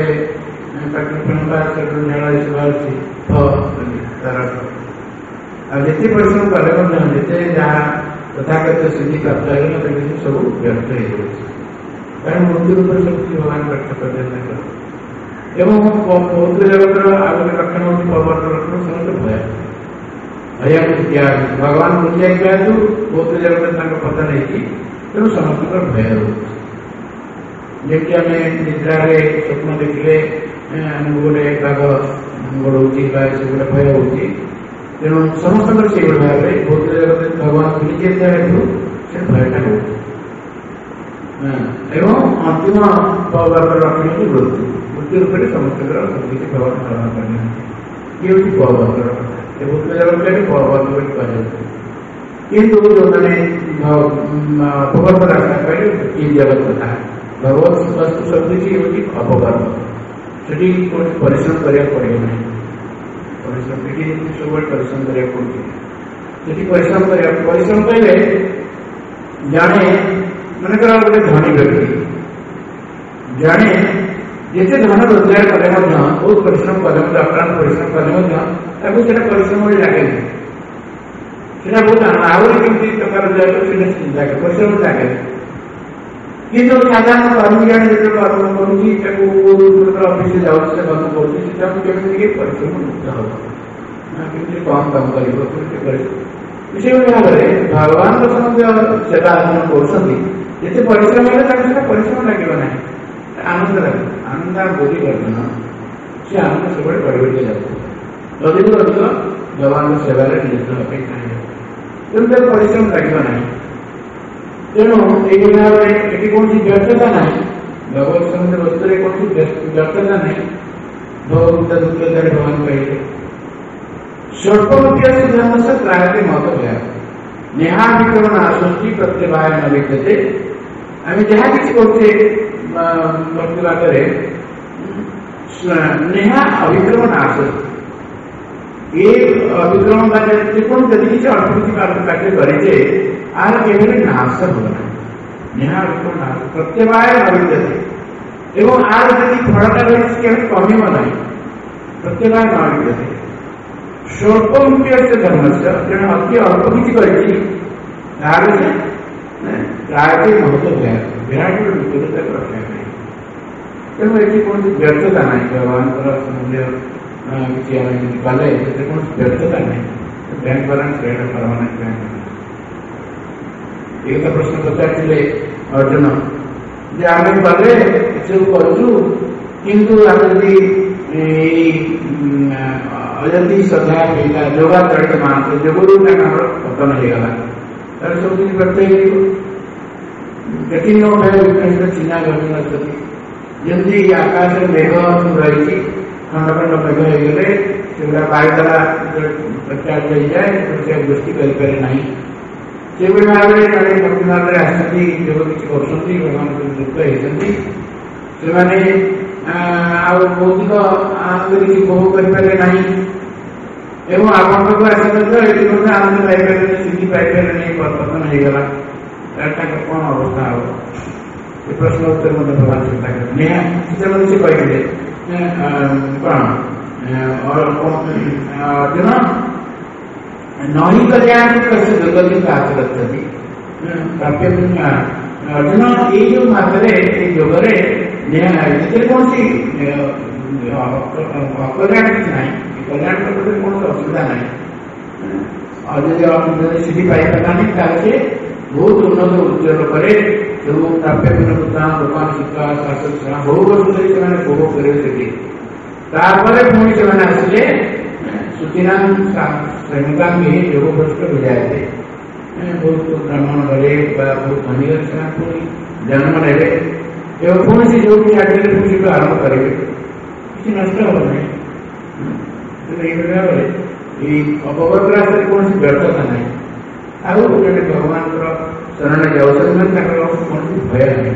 जिते परिश्रम कले जिते जहाँ तथागत सिद्धि प्राप्त है सब व्यर्थ हो कारण मृत्यु रूप सब भगवान रक्षा करते एवं पौत्र जगत आगे लक्षण हूँ पवर्ग लक्षण समस्त भय भया त्याग भगवान को त्याग किया पौत्र जगत पता नहीं तेणु समस्त भय जबकि आम निद्रा स्वप्न देखिले गोटे बाघ गोड़े गोटे भय हो तेणु समस्त से भाव में पौत्र जगत भगवान भूली जाए से भयटा हो एवं अंतिम पवर्ग लक्षण की मृत्यु रूप में समस्त भगवान धारण करने ये पवर्ग ଭୂତ ଜଗତ ଭଗବତ ବୋଲି କୁହାଯାଉଛି। କିନ୍ତୁ ଯୋଉମାନେ ଅପବର୍ଗ ରାସ୍ତା କହିଲେ ଏ ଜଗତ କଥା ଭଗବତ ବସ୍ତୁ ସବୁ କିଛି ହେଉଛି ଅପବର୍ଗ। ସେଠି କୌଣସି ପରିଶ୍ରମ କରିବାକୁ ପଡ଼ିବ ନାହିଁ। ପରିଶ୍ରମ ସେଠି ସବୁବେଳେ ପରିଶ୍ରମ କରିବାକୁ ପଡ଼ୁଛି। ସେଠି ପରିଶ୍ରମ କରିବାକୁ ପରିଶ୍ରମ କହିଲେ ଜଣେ ମନେକର ଗୋଟେ ଧନୀ ବ୍ୟକ୍ତି ଜଣେ ଯେତେ ଧନ ରୋଜଗାର କଲେ ମଧ୍ୟ ବହୁତ ପରିଶ୍ରମ କଲେ ମଧ୍ୟ ଅକ୍ଳାନ୍ତ ପରିଶ୍ରମ କଲେ ମଧ୍ୟ ତାକୁ ସେଟା ପରିଶ୍ରମ ଭଳି ଲାଗେନି। ସେଟା ବହୁତ ଆହୁରି କେମିତି ଟଙ୍କା ରୋଜଗାର କରେ ସେଟା ଲାଗେ ପରିଶ୍ରମ ଲାଗେ। କିନ୍ତୁ ସାଧାରଣ କର୍ମୀ ଜଣେ ଯେତେବେଳେ କର୍ମ କରୁଛି ତାକୁ ଅଫିସରେ ଯାଉଛି ସେ କାମ କରୁଛି ସେଟାକୁ କେମିତି ଟିକେ ପରିଶ୍ରମ ମୁକ୍ତ ହବ କେମିତି କମ କାମ କରିବ କେମିତି କରିବ। ସେଇଭଳି ଭାବରେ ଭଗବାନଙ୍କ ସମସ୍ତ ସେବା ଆପଣ କରୁଛନ୍ତି ଯେତେ ପରିଶ୍ରମ ହେଲେ ତାକୁ ସେଟା ପରିଶ୍ରମ ଲାଗିବ ନାହିଁ ଆନନ୍ଦ ଲାଗିବ। ଆନନ୍ଦ ବୁଦ୍ଧି ଅର୍ଜନ ସେ ଆନନ୍ଦ ସବୁବେଳେ ପରିବର୍ତ୍ତ ଯାଉଛି। ଅଧିକରୁ ଅଧିକ ଭଗବାନଙ୍କ ସେବାରେ ନିୟୋଜିତ ହେବା ପାଇଁ ଚାହିଁବ ତେଣୁ ତାକୁ ପରିଶ୍ରମ ଲାଗିବ ନାହିଁ। ତେଣୁ ଏଇଭଳି ଭାବରେ ଏଠି କୌଣସି ବ୍ୟର୍ଥତା ନାହିଁ। ଭଗବତ ସମ୍ବନ୍ଧ ବସ୍ତୁରେ କୌଣସି ବ୍ୟର୍ଥତା ନାହିଁ। ଭଗବତ ଦୁଃଖରେ ଭଗବାନ କହିଲେ ସ୍ୱଳ୍ପମପି ଧର୍ମସ୍ୟ ତ୍ରାୟତେ ମହତବ୍ୟା ନେହା ବିକ୍ରମ ଆସୁଛି ପ୍ରତ୍ୟବାୟ ନ ବିଦ୍ୟତେ। ଆମେ ଯାହା କିଛି କରୁଛେ ଭକ୍ତି ବାଟରେ ନେହା ଅଭିକ୍ରମ ନାଶ ଏ ଅଭିକ୍ରମ ଯେକୌଣସି ଯଦି କିଛି ଅଳ୍ପ କିଛି କାର୍ଯ୍ୟ କରିଛେ ଆର କେବେ ନାଶ ହେବ ନାହିଁ। ନେହା ଅଭିକ୍ରମ ନାଶ ପ୍ରତ୍ୟବାୟ ନ ବିଦ୍ୟତେ ଏବଂ ଆର ଯଦି ଫଳଟା ରହିଛି କେବେ କମିବ ନାହିଁ। ପ୍ରତ୍ୟବାୟ ନ ବିଦ୍ୟତେ ସ୍ୱଳ୍ପମପି ଧର୍ମସ୍ୟ ତେଣୁ ଅତି ଅଳ୍ପ କିଛି କରିଛି ତାହେଲେ ସେ ପ୍ରାୟତଃ ମହତ୍ତ୍ୱ ବିରାଟ ବିପଦତାକୁ ରକ୍ଷା ନାହିଁ। ତେଣୁ ଏଠି କୌଣସି ବ୍ୟର୍ଥତା ନାହିଁ। ଭଗବାନଙ୍କର ମୂଲ୍ୟ କିଛି ଆମେ ଯଦି କଲେ ସେଥିରେ କୌଣସି ବ୍ୟର୍ଥତା ନାହିଁ। Bank balance rate permanent bank balance. ଏକ ପ୍ରଶ୍ନ ପଚାରିଥିଲେ ଅର୍ଜୁନ ଯେ ଆମେ କଲେ ଏସବୁ କରୁଛୁ କିନ୍ତୁ ଆମେ ଯଦି ଅଯନ୍ତି ଶ୍ରଦ୍ଧା ପିଲା ଯୋଗା ଚଳିତ ମାନସ ଯୋଗରୁ ଆମର ପତନ ହେଇଗଲା ତାହେଲେ ସବୁ କିଛି ବ୍ୟର୍ଥ ହେଇଯିବ। ସେଠି ନ ଭୟ ବିକଶିତ ଚିହ୍ନା ଗଠନ ଅଛନ୍ତି। ଯେମିତି ଆକାଶରେ ମେଘ ରହିଛି ଖଣ୍ଡ ଖଣ୍ଡ ମେଘ ହେଇଗଲେ ସେଗୁଡ଼ା ବାୟୁ ଦ୍ୱାରା ଚାର୍ଜ ହେଇଯାଏ ସେ ବୃଷ୍ଟି କରିପାରେ ନାହିଁ। ସେଭଳି ଭାବରେ ଜଣେ ଭକ୍ତିମାନରେ ଆସିଛନ୍ତି ଯୋଗ କିଛି କରୁଛନ୍ତି ଭଗବାନ ଯୁକ୍ତ ହେଇଛନ୍ତି ସେମାନେ ଆଉ ଭୌତିକ ଆନନ୍ଦ କିଛି ଉପଭୋଗ କରିପାରିବେ ନାହିଁ ଏବଂ ଆପଣଙ୍କ ଆସିବା ଏଠି ମଧ୍ୟ ଆନନ୍ଦ ପାଇପାରିଲେ ସିଦ୍ଧି ପାଇପାରିଲେ ପତନ ହେଇଗଲା ତାହେଲେ ତାଙ୍କର କ'ଣ ଅବସ୍ଥା ହବ? ଏ ପ୍ରଶ୍ନ ଉତ୍ତର ମଧ୍ୟ ଭଗବାନ ଚିନ୍ତା କରେ ସେମାନେ ସେ କହିଥିଲେ କ'ଣ ଅର୍ଜୁନ ନହି କଲ୍ୟାଣ ଦୁର୍ଗତି ଆଚରନ୍ତି ଅର୍ଜୁନ ଏଇ ଯୋଉ ମାସରେ ଏଇ ଯୋଗରେ ସେଥିରେ କୌଣସି ଅକଲ୍ୟାଣ କିଛି ନାହିଁ। କଲ୍ୟାଣ ପ୍ରକୃତିରେ କୌଣସି ଅସୁବିଧା ନାହିଁ। ଆଉ ଯଦି ସିଦ୍ଧି ପାଇପାରିଲାନି ତାହେଲେ ସେ ବହୁତ ଉନ୍ନତ ଉଚ୍ଚ ଲୋକରେ ସବୁ ପ୍ରାପ୍ୟ ଦୋକାନ ଶିକ୍ଷା ଶାସ୍ତ୍ର ବହୁ ବର୍ଷ ଧରି ସେମାନେ ଉପଭୋଗ କରିବେ ସେଠି। ତାପରେ ପୁଣି ସେମାନେ ଆସିଲେ ସୁଚିରାମ ଶ୍ରେଣୀକାଙ୍ଗୀ ଯୋଗ ଭ୍ରଷ୍ଟ ବିଜାୟତେ ବହୁତ ବ୍ରାହ୍ମଣ ଘରେ ବା ବହୁତ ଧନୀ ଘରେ ସେମାନେ ପୁଣି ଜନ୍ମ ନେବେ ଏବଂ ପୁଣି ସେ ଯୋଉଠି ଛାଡ଼ିଥିଲେ ପୁଣି ସେଠୁ ଆରମ୍ଭ କରିବେ କିଛି ନଷ୍ଟ ହେବ ନାହିଁ। ଏଇଭଳି ଭାବରେ ଏଇ ଅପବର୍ଗ ରାସ୍ତାରେ କୌଣସି ବ୍ୟର୍ଥତା ନାହିଁ। ଆଉ ଜଣେ ଭଗବାନଙ୍କର ଶରଣରେ ଯାଉଛନ୍ତି ମାନେ ତାଙ୍କର କୌଣସି ଭୟ ନାହିଁ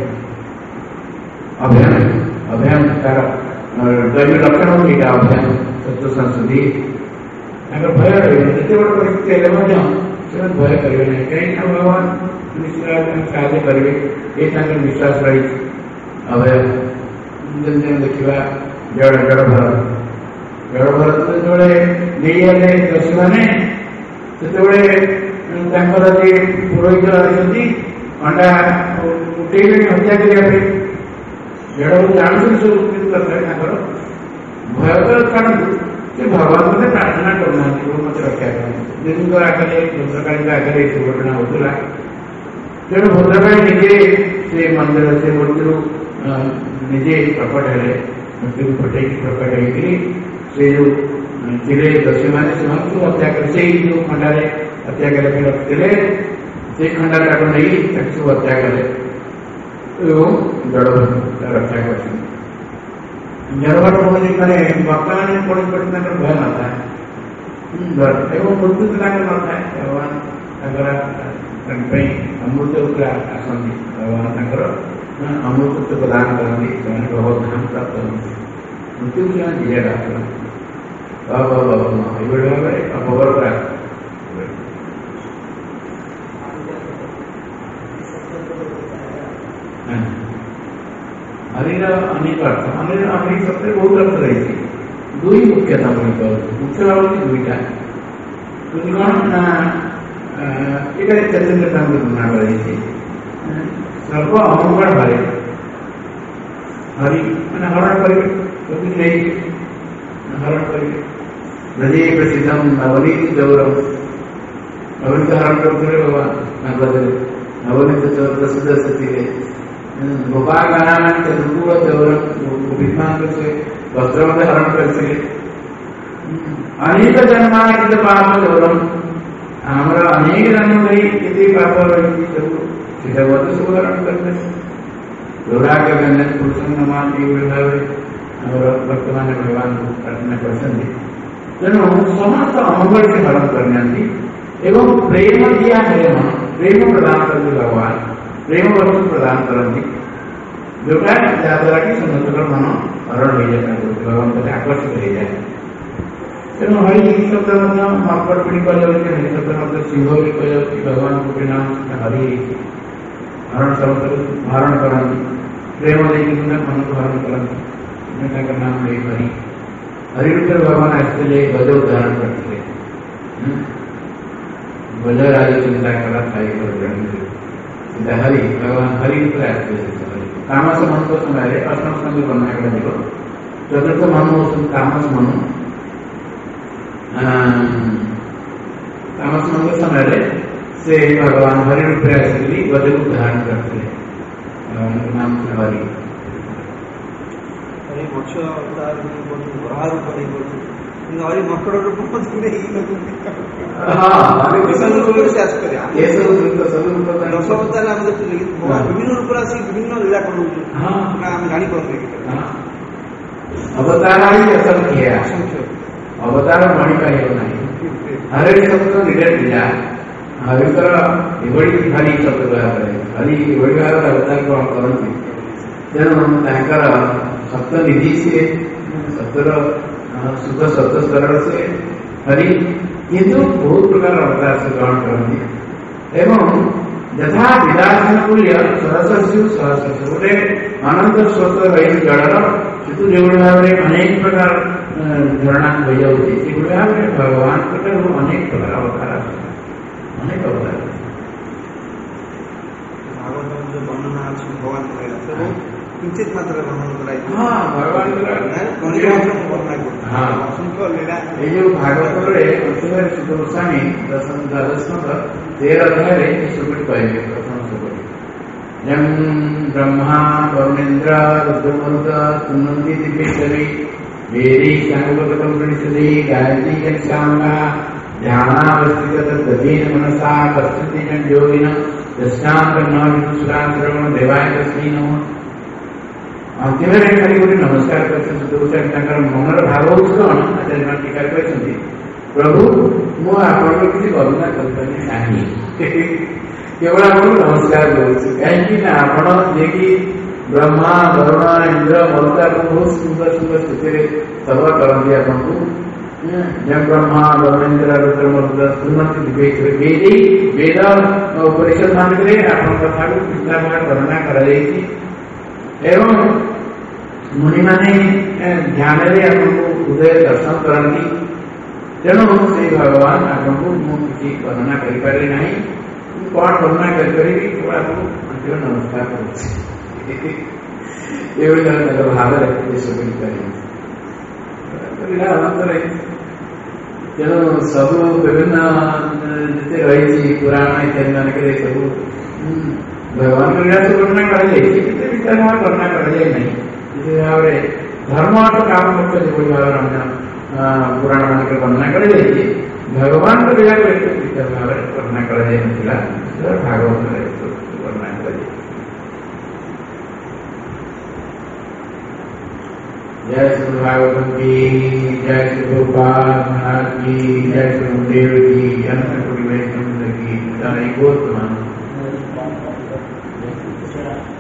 ଅଭୟାନ ତାର ଦୈବ ଲକ୍ଷଣ ହେଉଛି ଏଇଟା ଅଭୟାନ ତତ୍ଵ ସଂସ୍କୃତି ତାଙ୍କର ଭୟ ରହିବେ। ଯେତେ ବଡ଼ ପରିସ୍ଥିତି ହେଲେ ମଧ୍ୟ ସେମାନେ ଭୟ କରିବେ ନାହିଁ କାହିଁକିନା ଭଗବାନ ନିଶ୍ଚିତ ତାଙ୍କୁ ସାହାଯ୍ୟ କରିବେ। ଏ ତାଙ୍କର ବିଶ୍ୱାସ ରହିଛି ଅଭୟ। ଯେମିତି ଆମେ ଦେଖିବା ଜଳ ଭରତ ଯେତେବେଳେ ନେଇଗଲେ ଦୋଷୀମାନେ ସେତେବେଳେ ତାଙ୍କର ଯିଏ ପୁରୋହିତ ରହିଛନ୍ତି ଅଣ୍ଡା ଉଠେଇଲେଣି ହତ୍ୟା କରିବା ପାଇଁ ଜଳ ଜାଣୁଛନ୍ତି ସବୁ କିନ୍ତୁ ତଥାପି ତାଙ୍କର ଭୟଙ୍କର ଛାଡ଼ନ୍ତୁ ସେ ଭଗବାନଙ୍କ ପ୍ରାର୍ଥନା କରୁନାହାନ୍ତି ପ୍ରଭୁ ମୋତେ ରକ୍ଷା କରନ୍ତି। ଯେହେତୁ ଆଗରେ ଭଦ୍ରକାଳୀଙ୍କ ଆଗରେ ଏ ଦୁର୍ଘଟଣା ହେଉଥିଲା ତେଣୁ ଭଦ୍ରକାଳୀ ନିଜେ ସେ ମନ୍ଦିର ସେ ମୂର୍ତ୍ତିରୁ ନିଜେ ପ୍ରକଟ ହେଲେ ମୂର୍ତ୍ତିକୁ ଫଟେଇକି ପ୍ରକଟ ହେଇକିରି ସେ ଯୋଉ ଥିଲେ ଦୋଷୀମାନେ ସେମାନଙ୍କୁ ହତ୍ୟା କରି ସେଇ ଯୋଉ ଖଣ୍ଡାରେ ହତ୍ୟା କରିବା ପାଇଁ ରଖିଥିଲେ ସେଇ ଖଣ୍ଡାଟାକୁ ନେଇ ତାକୁ ସବୁ ହତ୍ୟା କଲେ ଏବଂ ଜଡ଼ଭଟ୍ଟ ରକ୍ଷା କରିଛନ୍ତି। ଜଡ଼ଭଟ୍ଟ କୌଣସି ମାନେ ବର୍ତ୍ତମାନ କୌଣସି ତାଙ୍କର ଭୟ ନଥାଏ ଏବଂ ମୃତ୍ୟୁ ତାଙ୍କର ନଥାଏ। ଭଗବାନ ତାଙ୍କର ତାଙ୍କ ପାଇଁ ଅମୃତ ଉପରେ ଆସନ୍ତି। ଭଗବାନ ତାଙ୍କର ଅମୃତ ପ୍ରଦାନ କରନ୍ତି। ସେମାନେ ଭଗବଧାମ ପ୍ରାପ୍ତ ହୁଅନ୍ତି। ମୃତ୍ୟୁକୁ ସେମାନେ ଜିରାଟ କରନ୍ତି। ଏଇଭଳି ଭାବରେ ଅପବର୍ତ୍ତରା हरिर अनेक अर्थ हरि शब्द बहुत अर्थ रही दुई मुख्यता मुख्य भाव दुईटा कौन ये चैतन्यता वर्णना कर सर्व अहंकार हरे हरि मैंने हरण करें हरण करें ब्रजे प्रसिद्धम नवनीत गौरव नवनीत हरण करते भगवान नवनीत चौर प्रसिद्ध स्थिति है गोपाल गाना चतुर्गुण चौरम विद्वान से वस्त्र में हरण करते अनेक जन्मार्जित पाप चौरम हमारा अनेक जन्म गई कितनी पाप रही सब सब हरण करते दुर्भाग्य व्यंजन पुरुषों नमान वर्तमान भगवान को प्रार्थना करते तेणु समस्त अमंगल से हरण करने एवं प्रेम दिया प्रेम प्रदान करते भगवान प्रेम वस्तु प्रदान करती जोटा जहाद्वारा कि समस्त मन हरण हो जाता है भगवान को आकर्षित हो जाए तेणु हरि शब्द मकर पीढ़ी कह हरि शब्द सिंह भी कह भगवान को नाम हरि हरण शब्द हरण करती प्रेम देखिए मन को हरण करती नाम है हरि हरि रूप भगवान आसते गज उदाहरण करते गजराज चिंता कला हरि भगवान हरि तामस मन को समय अष्टम स्कंद वर्णना कर चतुर्थ मनु तामस मनु तामस मन के समय से भगवान हरि रूप आसली गज को धारण करते भगवान का नाम हरि हरि मोक्ष अवतार वराह रूप हरि मकड़ रूप दशावतार आम देखुले विभिन्न रूप आस विभिन्न लीला कर जापारे अवतार ही असंख्य अवतार गणिपार ना हरि शब्द निजे लीला हरितर एभली हरि शब्द हरि एभली भाव अवतार ग्रहण करती तेणु तर सप्तनिधि से सप्तर सुख सत्य सरल से हरि किंतु बहुत प्रकार अवतार से ग्रहण करती एवं यथा विदासन तुल्य सहस्रु सहस्रु गोटे अनंत स्रोत रही जलर सेतु जो भाव में अनेक प्रकार झरणा हो जाऊँगी से भाव में भगवान अनेक प्रकार अवतार अनेक अवतार भागवत जो वर्णना अच्छी भगवान किंचित मात्रा वर्णन कराई भगवान असंख्य लीला ये जो भागवत सुध गोस्वामी द्वादश 13 अध्याय सुकृत कहे प्रथम सुकृत जम ब्रह्मा वरुणेन्द्र रुद्रमरुत तुन्नन्ति दिव्येश्वरी वेदी सांगोपगतं प्रणिसति गायत्री यक्षांगा ध्यानावस्थित तद्गतेन मनसा कस्यति जन योगिनः यस्यां ब्रह्माविदुसुराश्रवण देवाय तस्मै नमः अंतिम खाली गोटे नमस्कार करते मनर भाव हूँ कौन आचार्य टीका कहते प्रभु मु आप किसी करुणा करें केवल आपको नमस्कार करुँ कहीं आपण जे कि ब्रह्मा वरुण इंद्र मरुता बहुत सुंदर सुंदर स्थिति सब करती आपको जब ब्रह्मा वरुणेन्द्र रुद्र मरुत सुनती वेद उपनिषद मान आप कथा को विस्तार वर्णना कर एवं मुनि माने ध्यान हृदय दर्शन करती तेणु से भगवान आपको मुझे वर्णना करें ना कौन वर्णना करी केवल आपको अंतिम नमस्कार कर भाव तेणु सब विभिन्न जिते रही पुराण इत्यादि मान सब भगवान को लीला से वर्णना कर विचार भाव वर्णना कर नहीं भाव धर्म अर्थ काम करते जो भाव पुराण मान वर्णना कर भगवान को लीला को विचार भाव वर्णना कर भागवत वर्णना कर जय श्री भागवतम की जय, श्री गोपाल महाराज की जय, श्री गुरुदेव की अन्य कोटि वैष्णव की जय। गौतम